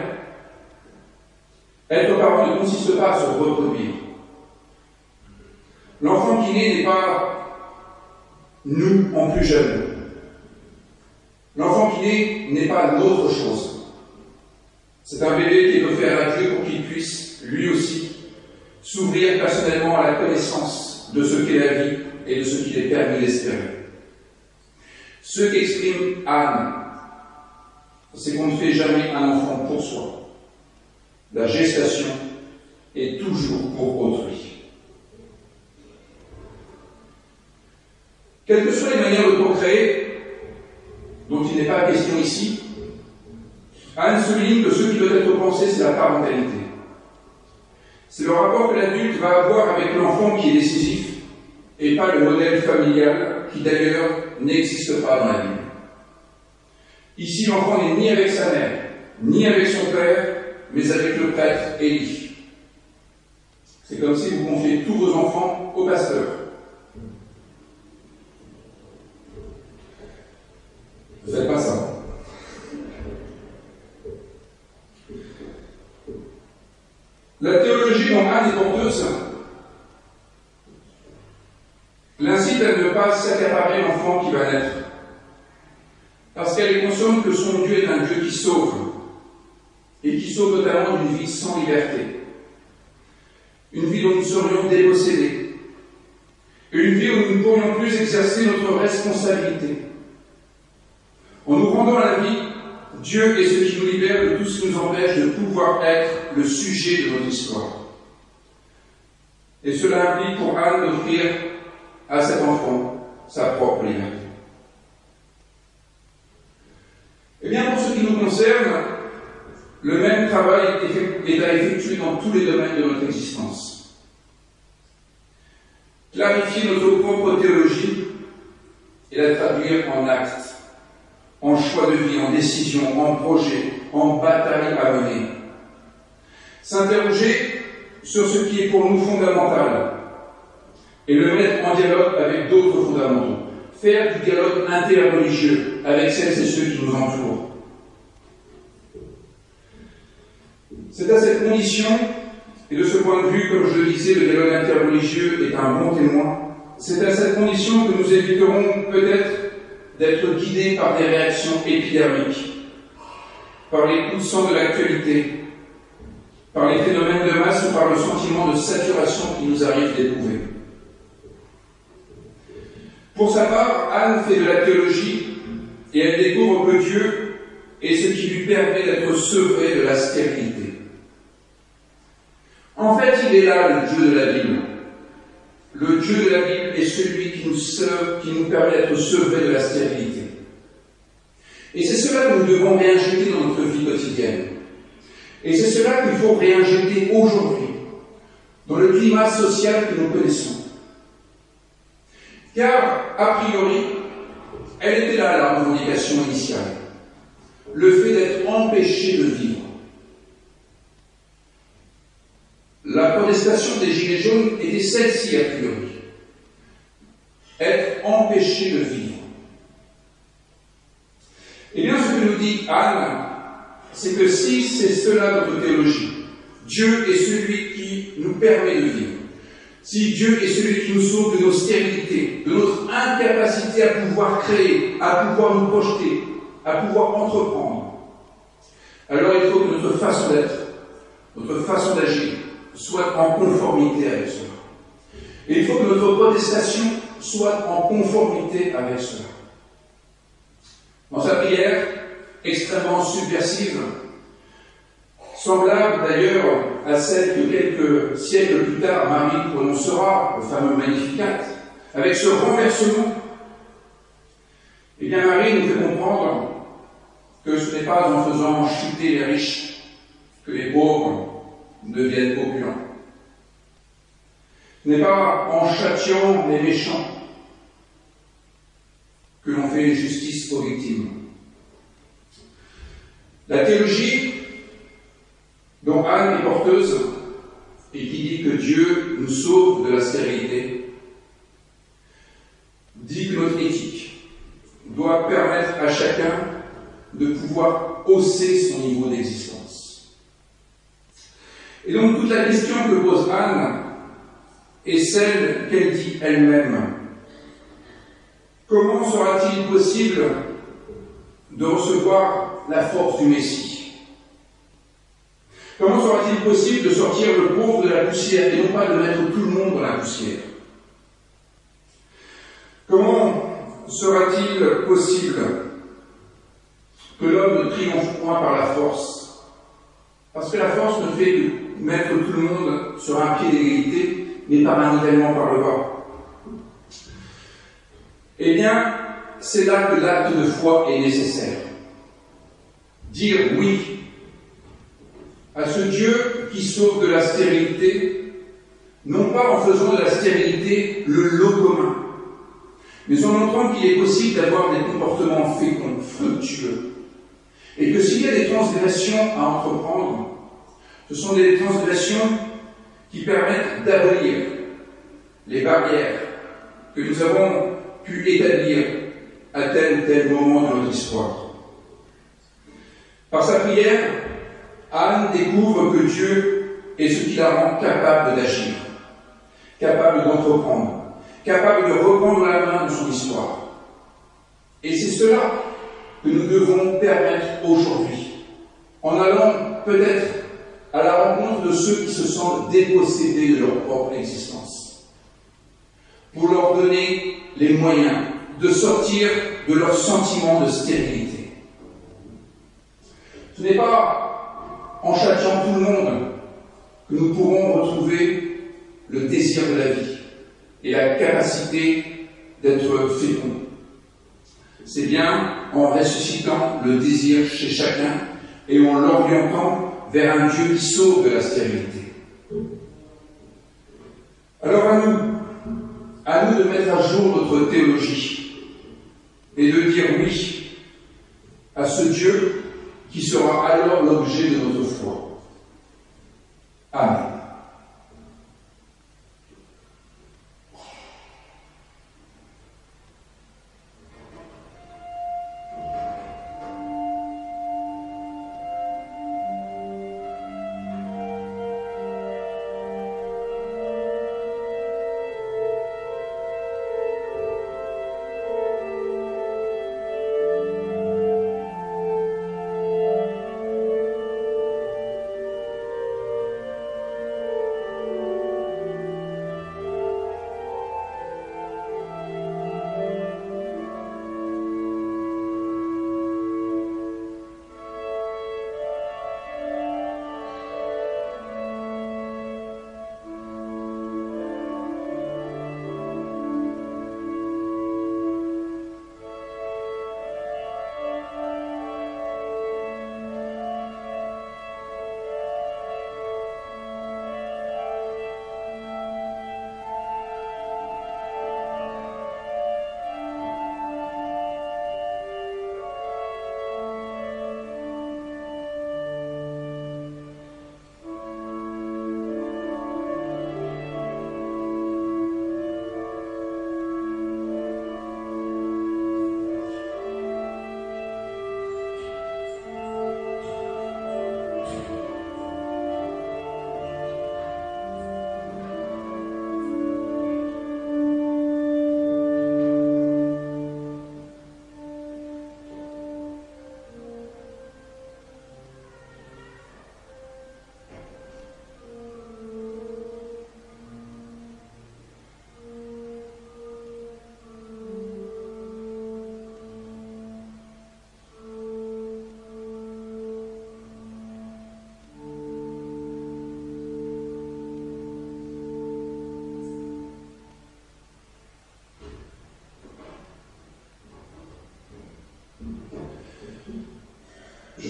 être parent ne consiste pas à se reproduire. L'enfant qui naît n'est pas nous en plus jeune. L'enfant qui naît n'est pas notre chose. C'est un bébé qui est offert à Dieu pour qu'il puisse, lui aussi, s'ouvrir personnellement à la connaissance de ce qu'est la vie et de ce qu'il est permis d'espérer. Ce qu'exprime Anne, c'est qu'on ne fait jamais un enfant pour soi. La gestation est toujours pour autrui. Quelles que soient les manières de procréer, dont il n'est pas question ici, Anne souligne que ce qui doit être pensé, c'est la parentalité. C'est le rapport que l'adulte va avoir avec l'enfant qui est décisif, et pas le modèle familial qui d'ailleurs n'existe pas dans la Bible. Ici, l'enfant n'est ni avec sa mère, ni avec son père, mais avec le prêtre Élie. C'est comme si vous confiez tous vos enfants au pasteur. Vous n'êtes pas ça. La théologie dont Anne est porteuse l'incite à ne pas s'accaparer l'enfant qui va naître, parce qu'elle est consciente que son Dieu est un Dieu qui sauve, et qui sauve notamment d'une vie sans liberté, une vie dont nous serions dépossédés, une vie où nous ne pourrions plus exercer notre responsabilité. En nous rendant à la vie, Dieu est ce qui nous libère de tout ce qui nous empêche de pouvoir être le sujet de notre histoire. Et cela implique pour Anne d'offrir à cet enfant sa propre liberté. Eh bien, pour ce qui nous concerne, le même travail est à effectuer dans tous les domaines de notre existence. Clarifier notre propre théologie et la traduire en actes, en choix de vie, en décision, en projet, en bataille à mener. S'interroger sur ce qui est pour nous fondamental et le mettre en dialogue avec d'autres fondamentaux. Faire du dialogue interreligieux avec celles et ceux qui nous entourent. C'est à cette condition, et de ce point de vue, comme je le disais, le dialogue interreligieux est un bon témoin, c'est à cette condition que nous éviterons peut-être d'être guidés par des réactions épidermiques, par les coups de sang de l'actualité, par les phénomènes de masse ou par le sentiment de saturation qui nous arrive d'éprouver. Pour sa part, Anne fait de la théologie et elle découvre que Dieu est ce qui lui permet d'être sevré de la stérilité. En fait, il est là, le Dieu de la Bible, le Dieu de la Bible est celui qui nous sauve, qui nous permet d'être sauvés de la stérilité. Et c'est cela que nous devons réinjecter dans notre vie quotidienne. Et c'est cela qu'il faut réinjecter aujourd'hui, dans le climat social que nous connaissons. Car, a priori, elle était là, la revendication initiale. Le fait d'être empêché de vivre. La protestation des Gilets jaunes était celle-ci, a priori. Être empêché de vivre. Eh bien, ce que nous dit Anne, c'est que si c'est cela notre théologie, Dieu est celui qui nous permet de vivre. Si Dieu est celui qui nous sauve de nos stérilités, de notre incapacité à pouvoir créer, à pouvoir nous projeter, à pouvoir entreprendre, alors il faut que notre façon d'être, notre façon d'agir, soit en conformité avec cela. Et il faut que notre protestation soit en conformité avec cela. Dans sa prière, extrêmement subversive, semblable d'ailleurs à celle que quelques siècles plus tard Marie prononcera, le fameux Magnificat, avec ce renversement, eh bien Marie nous fait comprendre que ce n'est pas en faisant chuter les riches que les pauvres deviennent opulents. Ce n'est pas en châtiant les méchants que l'on fait justice aux victimes. La théologie dont Anne est porteuse et qui dit que Dieu nous sauve de la stérilité, dit que notre éthique doit permettre à chacun de pouvoir hausser son niveau d'existence. Et donc toute la question que pose Anne est celle qu'elle dit elle-même. Comment sera-t-il possible de recevoir la force du Messie? Comment sera-t-il possible de sortir le pauvre de la poussière et non pas de mettre tout le monde dans la poussière? Comment sera-t-il possible que l'homme ne triomphe point par la force? Parce que la force ne fait que mettre tout le monde sur un pied d'égalité, mais par un nivellement par le bas. Eh bien, c'est là que l'acte de foi est nécessaire. Dire oui à ce Dieu qui sauve de la stérilité, non pas en faisant de la stérilité le lot commun, mais en montrant qu'il est possible d'avoir des comportements féconds, fructueux, et que s'il y a des transgressions à entreprendre, ce sont des transgressions qui permettent d'abolir les barrières que nous avons pu établir à tel ou tel moment de notre histoire. Par sa prière, Anne découvre que Dieu est ce qui la rend capable d'agir, capable d'entreprendre, capable de reprendre la main de son histoire. Et c'est cela que nous devons permettre aujourd'hui, en allant peut-être à la rencontre de ceux qui se sentent dépossédés de leur propre existence, pour leur donner les moyens de sortir de leur sentiment de stérilité. Ce n'est pas en châtiant tout le monde que nous pourrons retrouver le désir de la vie et la capacité d'être fécond. C'est bien en ressuscitant le désir chez chacun et en l'orientant vers un Dieu qui sauve de la stérilité. Alors à nous, à nous de mettre à jour notre théologie et de dire oui à ce Dieu qui sera alors l'objet de notre foi. Amen.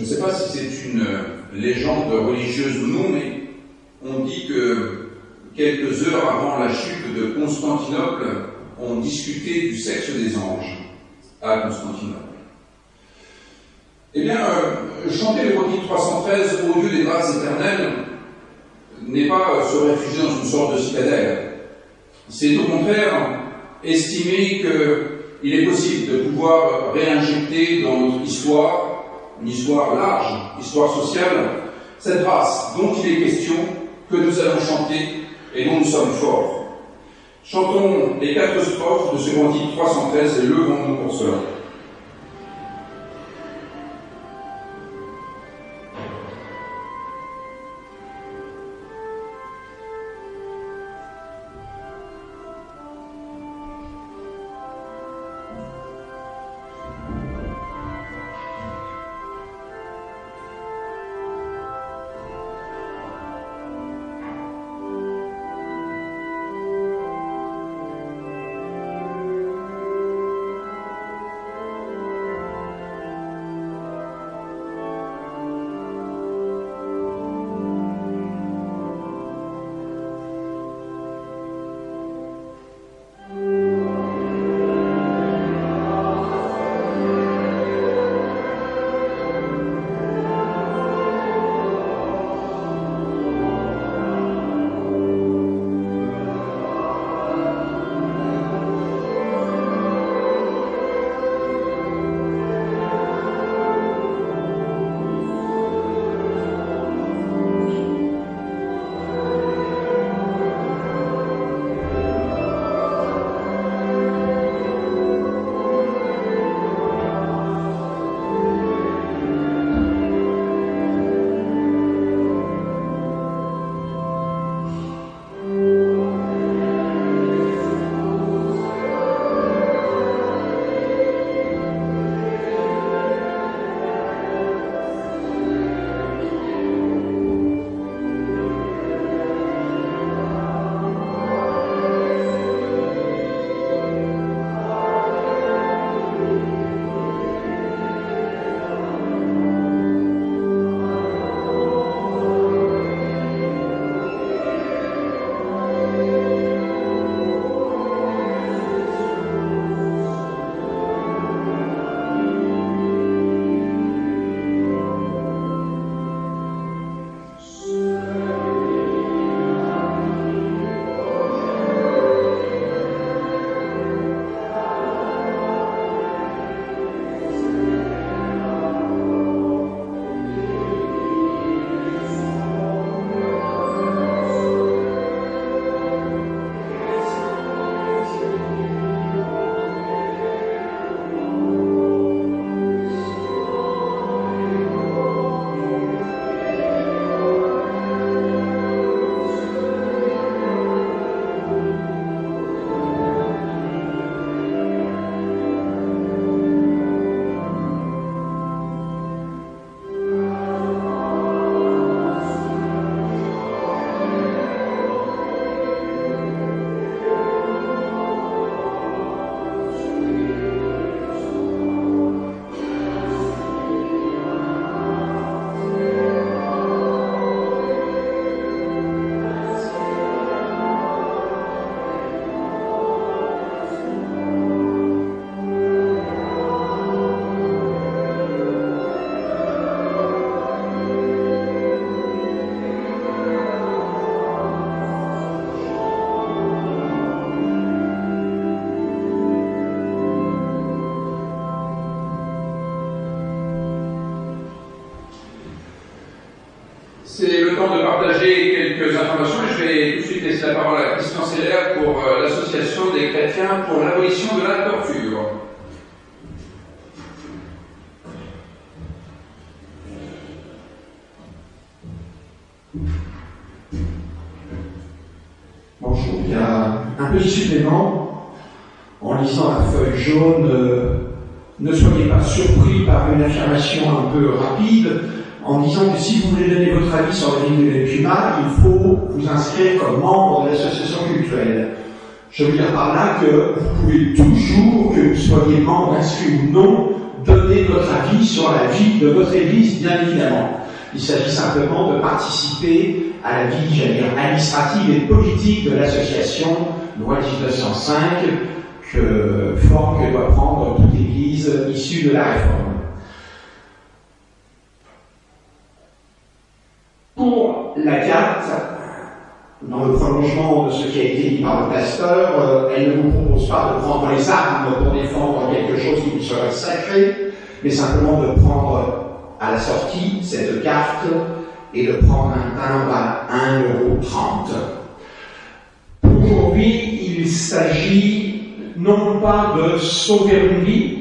ne sais pas si c'est une légende religieuse ou non, mais on dit que quelques heures avant la chute de Constantinople, on discutait du sexe des anges à Constantinople. Eh bien, euh, chanter le cantique trois cent treize au Dieu des grâces éternelles n'est pas euh, se réfugier dans une sorte de citadelle. C'est au contraire estimer qu'il est possible de pouvoir réinjecter dans notre histoire, une histoire large, histoire sociale, cette grâce dont il est question, que nous allons chanter et dont nous sommes forts. Chantons les quatre strophes de ce cantique trois cent treize et levons-nous pour cela. C'est le temps de partager quelques informations et je vais tout de suite laisser la parole à Christian Seller pour euh, l'Association des chrétiens pour l'abolition de la torture. Bonjour, il y a un petit supplément. En lisant la feuille jaune, euh, ne soyez pas surpris par une affirmation un peu rapide en disant que si vous voulez donner votre avis sur la vie de l'Epuma, il faut vous inscrire comme membre de l'association culturelle. Je veux dire par là que vous pouvez toujours, que vous soyez membre inscrit ou non, donner notre avis sur la vie de votre Église, bien évidemment. Il s'agit simplement de participer à la vie, j'allais dire, administrative et politique de l'association loi mille neuf cent cinq que forme, que doit prendre toute Église issue de la Réforme. Pour la carte, dans le prolongement de ce qui a été dit par le pasteur, euh, elle ne vous propose pas de prendre les armes pour défendre quelque chose qui vous serait sacré, mais simplement de prendre à la sortie cette carte et de prendre un timbre à un euro trente. Pour aujourd'hui, il s'agit non pas de sauver une vie,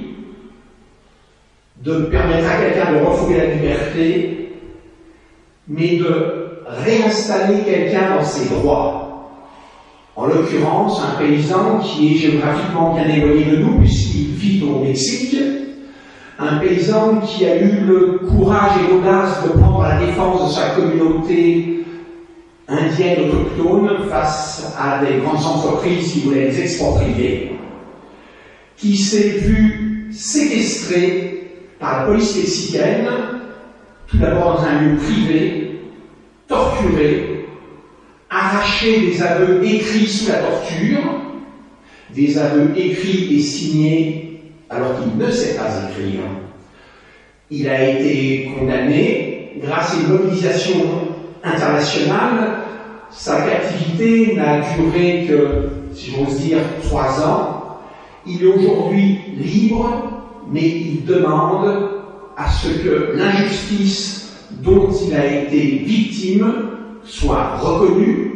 de permettre à quelqu'un de refouler la liberté, mais de réinstaller quelqu'un dans ses droits. En l'occurrence, un paysan qui est géographiquement bien éloigné de nous, puisqu'il vit au Mexique, un paysan qui a eu le courage et l'audace de prendre la défense de sa communauté indienne autochtone face à des grandes entreprises qui voulaient les exproprier, qui s'est vu séquestré par la police mexicaine, tout d'abord dans un lieu privé, torturé, arraché des aveux écrits sous la torture, des aveux écrits et signés alors qu'il ne sait pas écrire. Il a été condamné grâce à une mobilisation internationale. Sa captivité n'a duré que, si j'ose dire, trois ans. Il est aujourd'hui libre, mais il demande à ce que l'injustice dont il a été victime soit reconnue,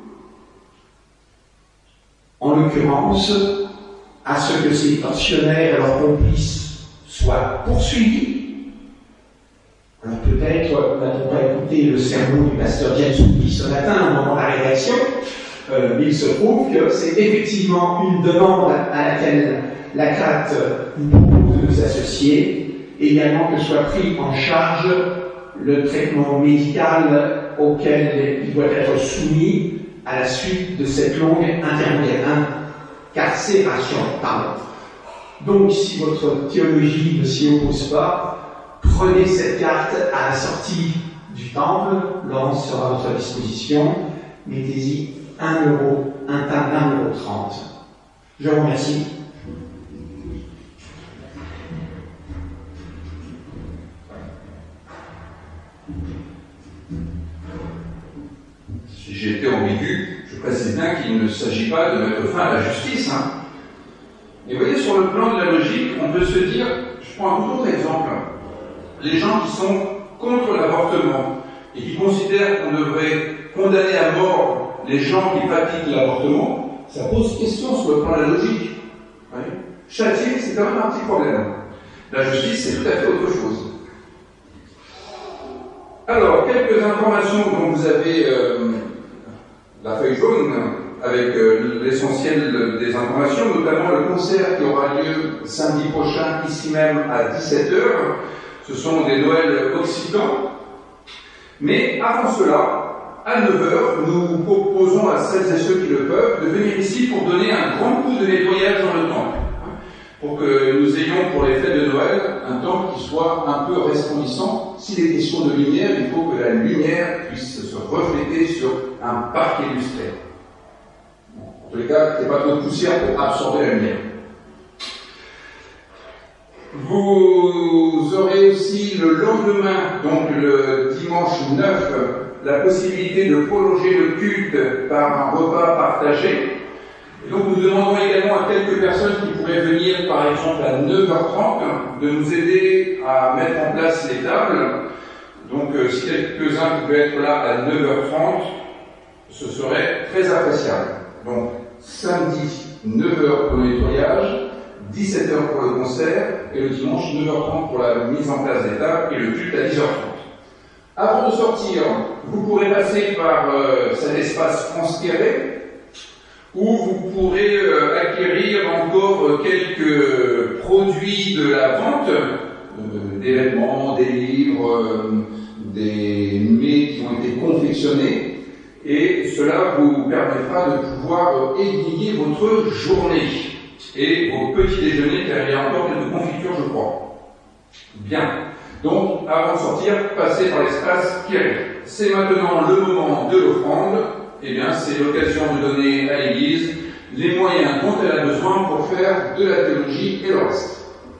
en l'occurrence, à ce que ces tortionnaires et leurs complices soient poursuivis. Alors peut-être, nous n'avons pas écouté le sermon du pasteur James Soubi ce matin au moment de la rédaction, euh, mais il se trouve que c'est effectivement une demande à laquelle la C A T nous propose de nous associer, et également que soit pris en charge le traitement médical auquel il doit être soumis à la suite de cette longue incarcération. Pardon. Donc, si votre théologie ne s'y oppose pas, prenez cette carte à la sortie du temple, Laurence sera à votre disposition, mettez-y un euro, un timbre d'un euro trente. Je vous remercie. Si j'ai été ambigu, je précise bien qu'il ne s'agit pas de mettre fin à la justice. Hein. Et vous voyez, sur le plan de la logique, on peut se dire, je prends un autre exemple, les gens qui sont contre l'avortement et qui considèrent qu'on devrait condamner à mort les gens qui pratiquent l'avortement, ça pose question sur le plan de la logique. Oui. Châtier, c'est quand même un petit problème. La justice, c'est tout à fait autre chose. Alors, quelques informations dont vous avez euh, la feuille jaune, avec euh, l'essentiel des informations, notamment le concert qui aura lieu samedi prochain, ici même à dix-sept heures. Ce sont des Noëls occitans. Mais avant cela, à neuf heures, nous proposons à celles et ceux qui le peuvent de venir ici pour donner un grand coup de nettoyage dans le temple. Pour que nous ayons pour les fêtes de Noël un temple qui soit un peu resplendissant. S'il est question de lumière, il faut que la lumière puisse se refléter sur un parc illustré. Bon, en tous les cas, il n'y ait pas trop de poussière pour absorber la lumière. Vous aurez aussi le lendemain, donc le dimanche neuf, la possibilité de prolonger le culte par un repas partagé. Et donc nous demandons également à quelques personnes qui pourraient venir par exemple à neuf heures trente de nous aider à mettre en place les tables. Donc euh, si quelques-uns pouvaient être là à neuf heures trente, ce serait très appréciable. Donc samedi neuf heures pour le nettoyage, dix-sept heures pour le concert et le dimanche neuf heures trente pour la mise en place des tables et le culte à dix heures trente. Avant de sortir, vous pourrez passer par euh, cet espace France Quéret, où vous pourrez euh, acquérir encore euh, quelques produits de la vente, euh, des vêtements, des livres, euh, des mets qui ont été confectionnés, et cela vous permettra de pouvoir euh, égayer votre journée et vos petits déjeuners, car il y a encore quelques confitures, je crois. Bien. Donc, avant de sortir, passez par l'espace Kyrie. C'est maintenant le moment de l'offrande. Eh bien, c'est l'occasion de donner à l'Église les moyens dont elle a besoin pour faire de la théologie et le reste.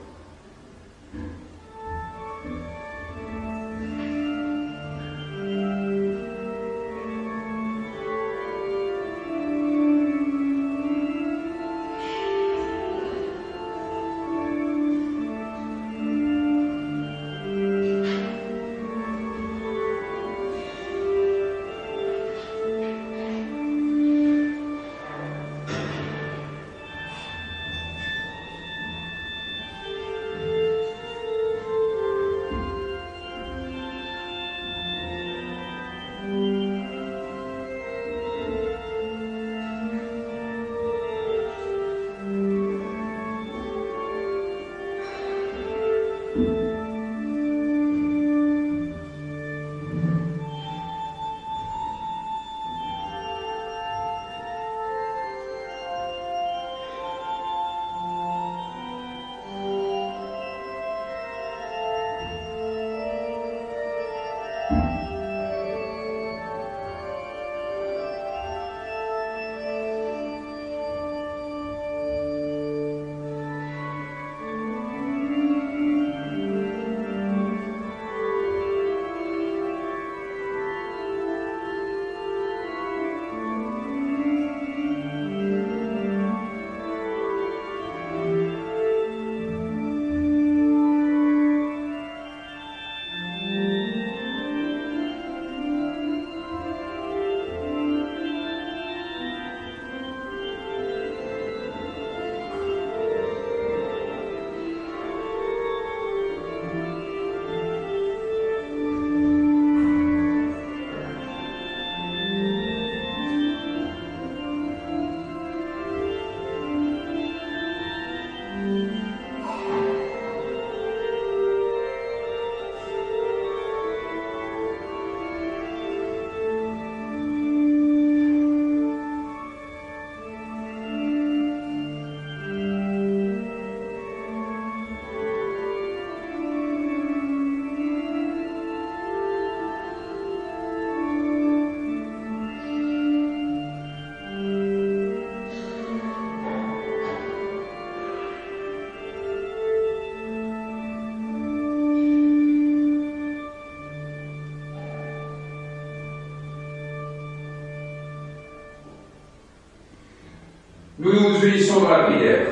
Nous nous unissons dans la prière.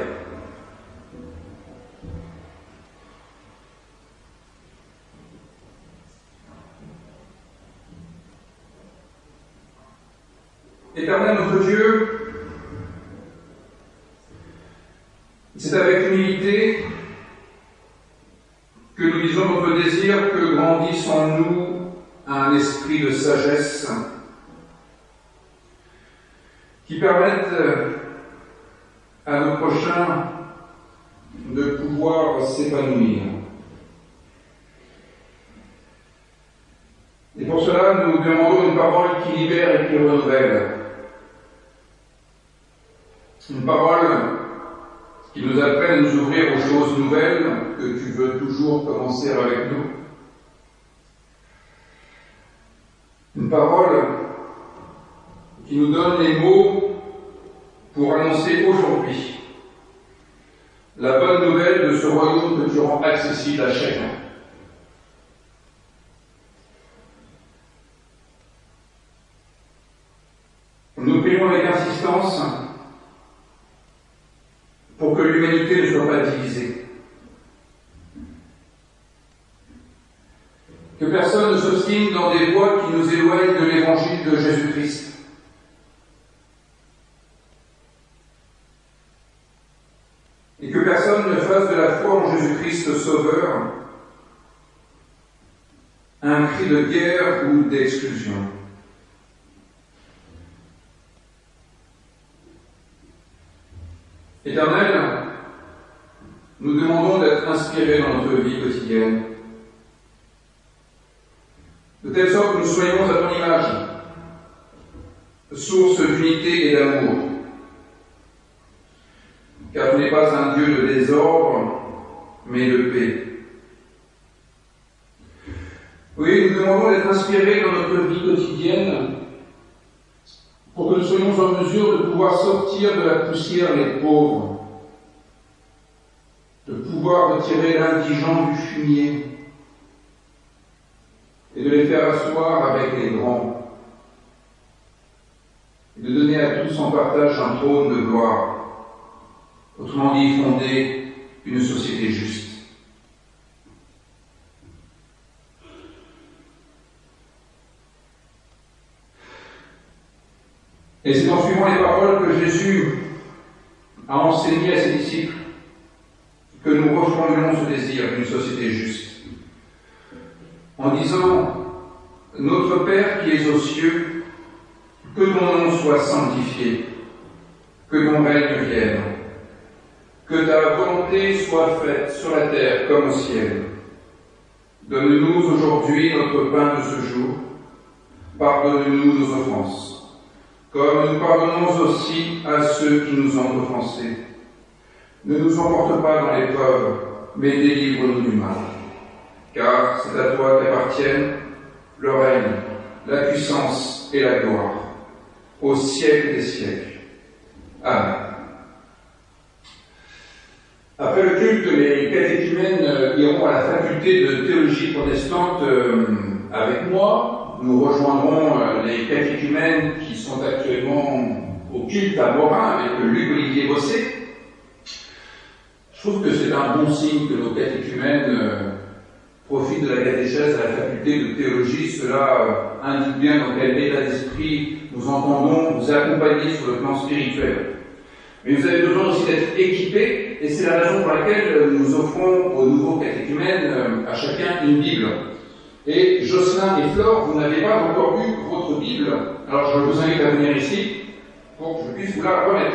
Éternel notre Dieu, c'est avec humilité que nous disons notre désir que grandisse en nous un esprit de sagesse qui permette à nos prochains de pouvoir s'épanouir. Et pour cela, nous demandons une parole qui libère et qui renouvelle. Une parole qui nous appelle à nous ouvrir aux choses nouvelles que tu veux toujours commencer avec nous. Une parole qui nous donne les mots pour annoncer aujourd'hui la bonne nouvelle de ce royaume que tu rends accessible à chacun. Nous prions avec insistance pour que l'humanité ne soit pas divisée. Que personne ne s'obstine dans des voies qui nous éloignent de l'évangile de Jésus-Christ. Et que personne ne fasse de la foi en Jésus-Christ Sauveur un cri de guerre ou d'exclusion. Éternel, nous demandons d'être inspirés dans notre vie quotidienne, de telle sorte que nous soyons à ton image, source d'unité et d'amour. Car tu n'es pas un Dieu de désordre, mais de paix. demandons d'être inspirés dans notre vie quotidienne pour que nous soyons en mesure de pouvoir sortir de la poussière les pauvres, de pouvoir retirer l'indigent du fumier et de les faire asseoir avec les grands, et de donner à tous en partage un trône de gloire, autrement dit fonder une société juste. Et c'est en suivant les paroles que Jésus a enseigné à ses disciples que nous reformulons ce désir d'une société juste. En disant, notre Père qui es aux cieux, que ton nom soit sanctifié, que ton règne vienne, que ta volonté soit faite sur la terre comme au ciel. Donne-nous aujourd'hui notre pain de ce jour. Pardonne-nous nos offenses, comme nous pardonnons aussi à ceux qui nous ont offensés. Ne nous emporte pas dans l'épreuve, mais délivre-nous du mal. Car c'est à toi qu'appartiennent le règne, la puissance et la gloire, au siècle des siècles. Amen. Après le culte, les catéchumènes iront à la faculté de théologie protestante euh, avec moi. Nous rejoindrons euh, les catéchumènes qui sont actuellement au culte à Morin avec Luc-Olivier Bosset. Je trouve que c'est un bon signe que nos catéchumènes euh, profitent de la catéchèse à la faculté de théologie. Cela euh, indique bien dans quel état d'esprit nous entendons vous accompagner sur le plan spirituel. Mais vous avez besoin aussi d'être équipés, et c'est la raison pour laquelle nous offrons aux nouveaux catéchumènes euh, à chacun une Bible. Et Jocelyn et Flore, vous n'avez pas encore vu votre Bible, alors je vous invite à venir ici pour que je puisse vous la remettre.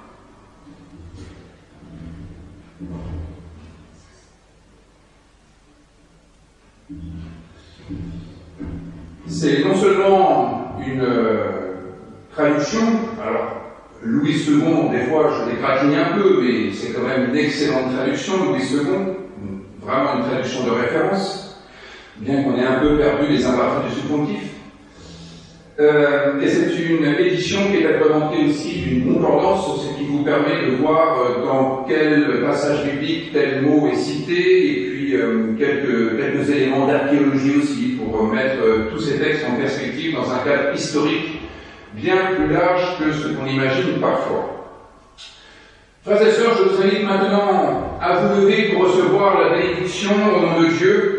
C'est non seulement une euh, traduction, alors Louis second, des fois je les gratinne un peu, mais c'est quand même une excellente traduction, Louis second, vraiment une traduction de référence, bien qu'on ait un peu perdu les imparfaits du subjonctif. Euh, et c'est une édition qui est agrémentée aussi d'une concordance, ce qui vous permet de voir dans quel passage biblique tel mot est cité, et puis euh, quelques, quelques éléments d'archéologie aussi, pour mettre euh, tous ces textes en perspective dans un cadre historique bien plus large que ce qu'on imagine parfois. Frères et sœurs, je vous invite maintenant à vous lever pour recevoir la bénédiction au nom de Dieu.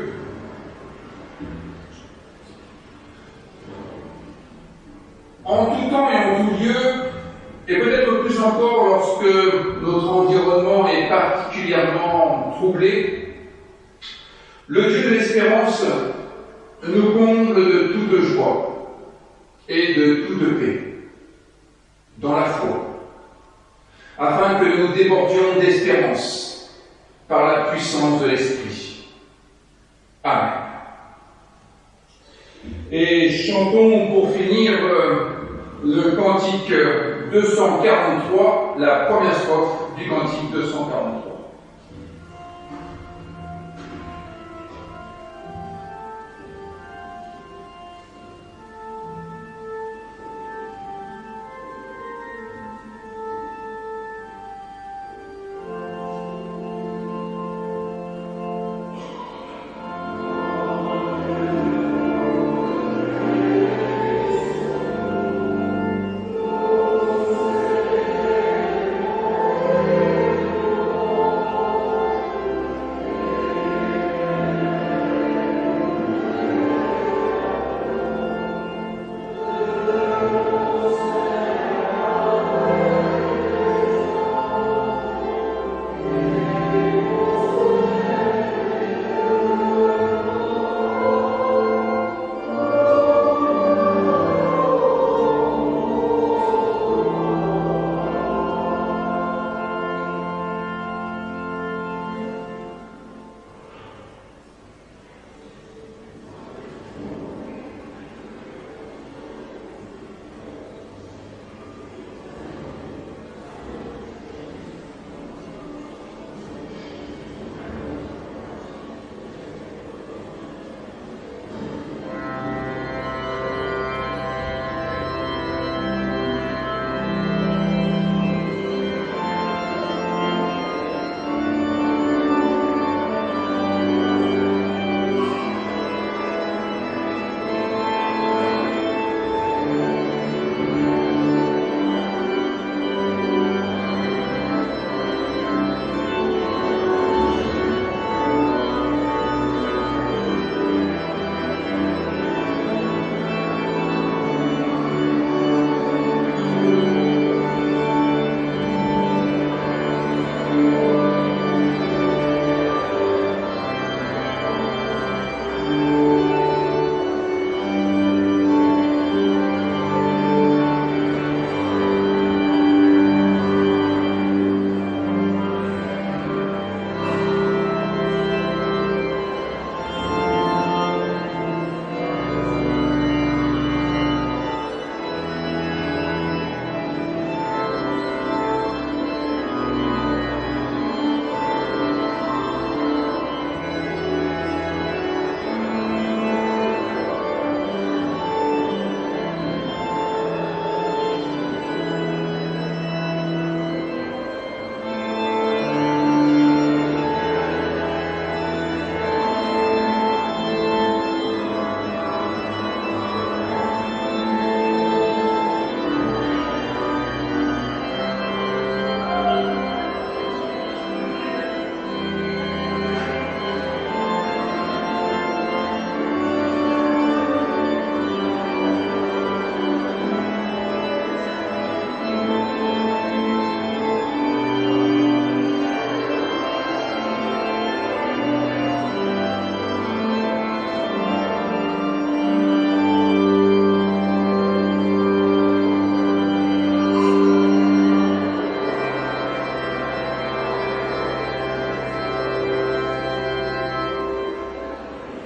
En tout temps et en tout lieu, et peut-être plus encore lorsque notre environnement est particulièrement troublé, le Dieu de l'espérance nous comble de toute joie et de toute paix dans la foi, afin que nous débordions d'espérance par la puissance de l'Esprit. Amen. Et chantons pour finir le cantique deux cent quarante-trois, la première strophe du cantique deux cent quarante-trois.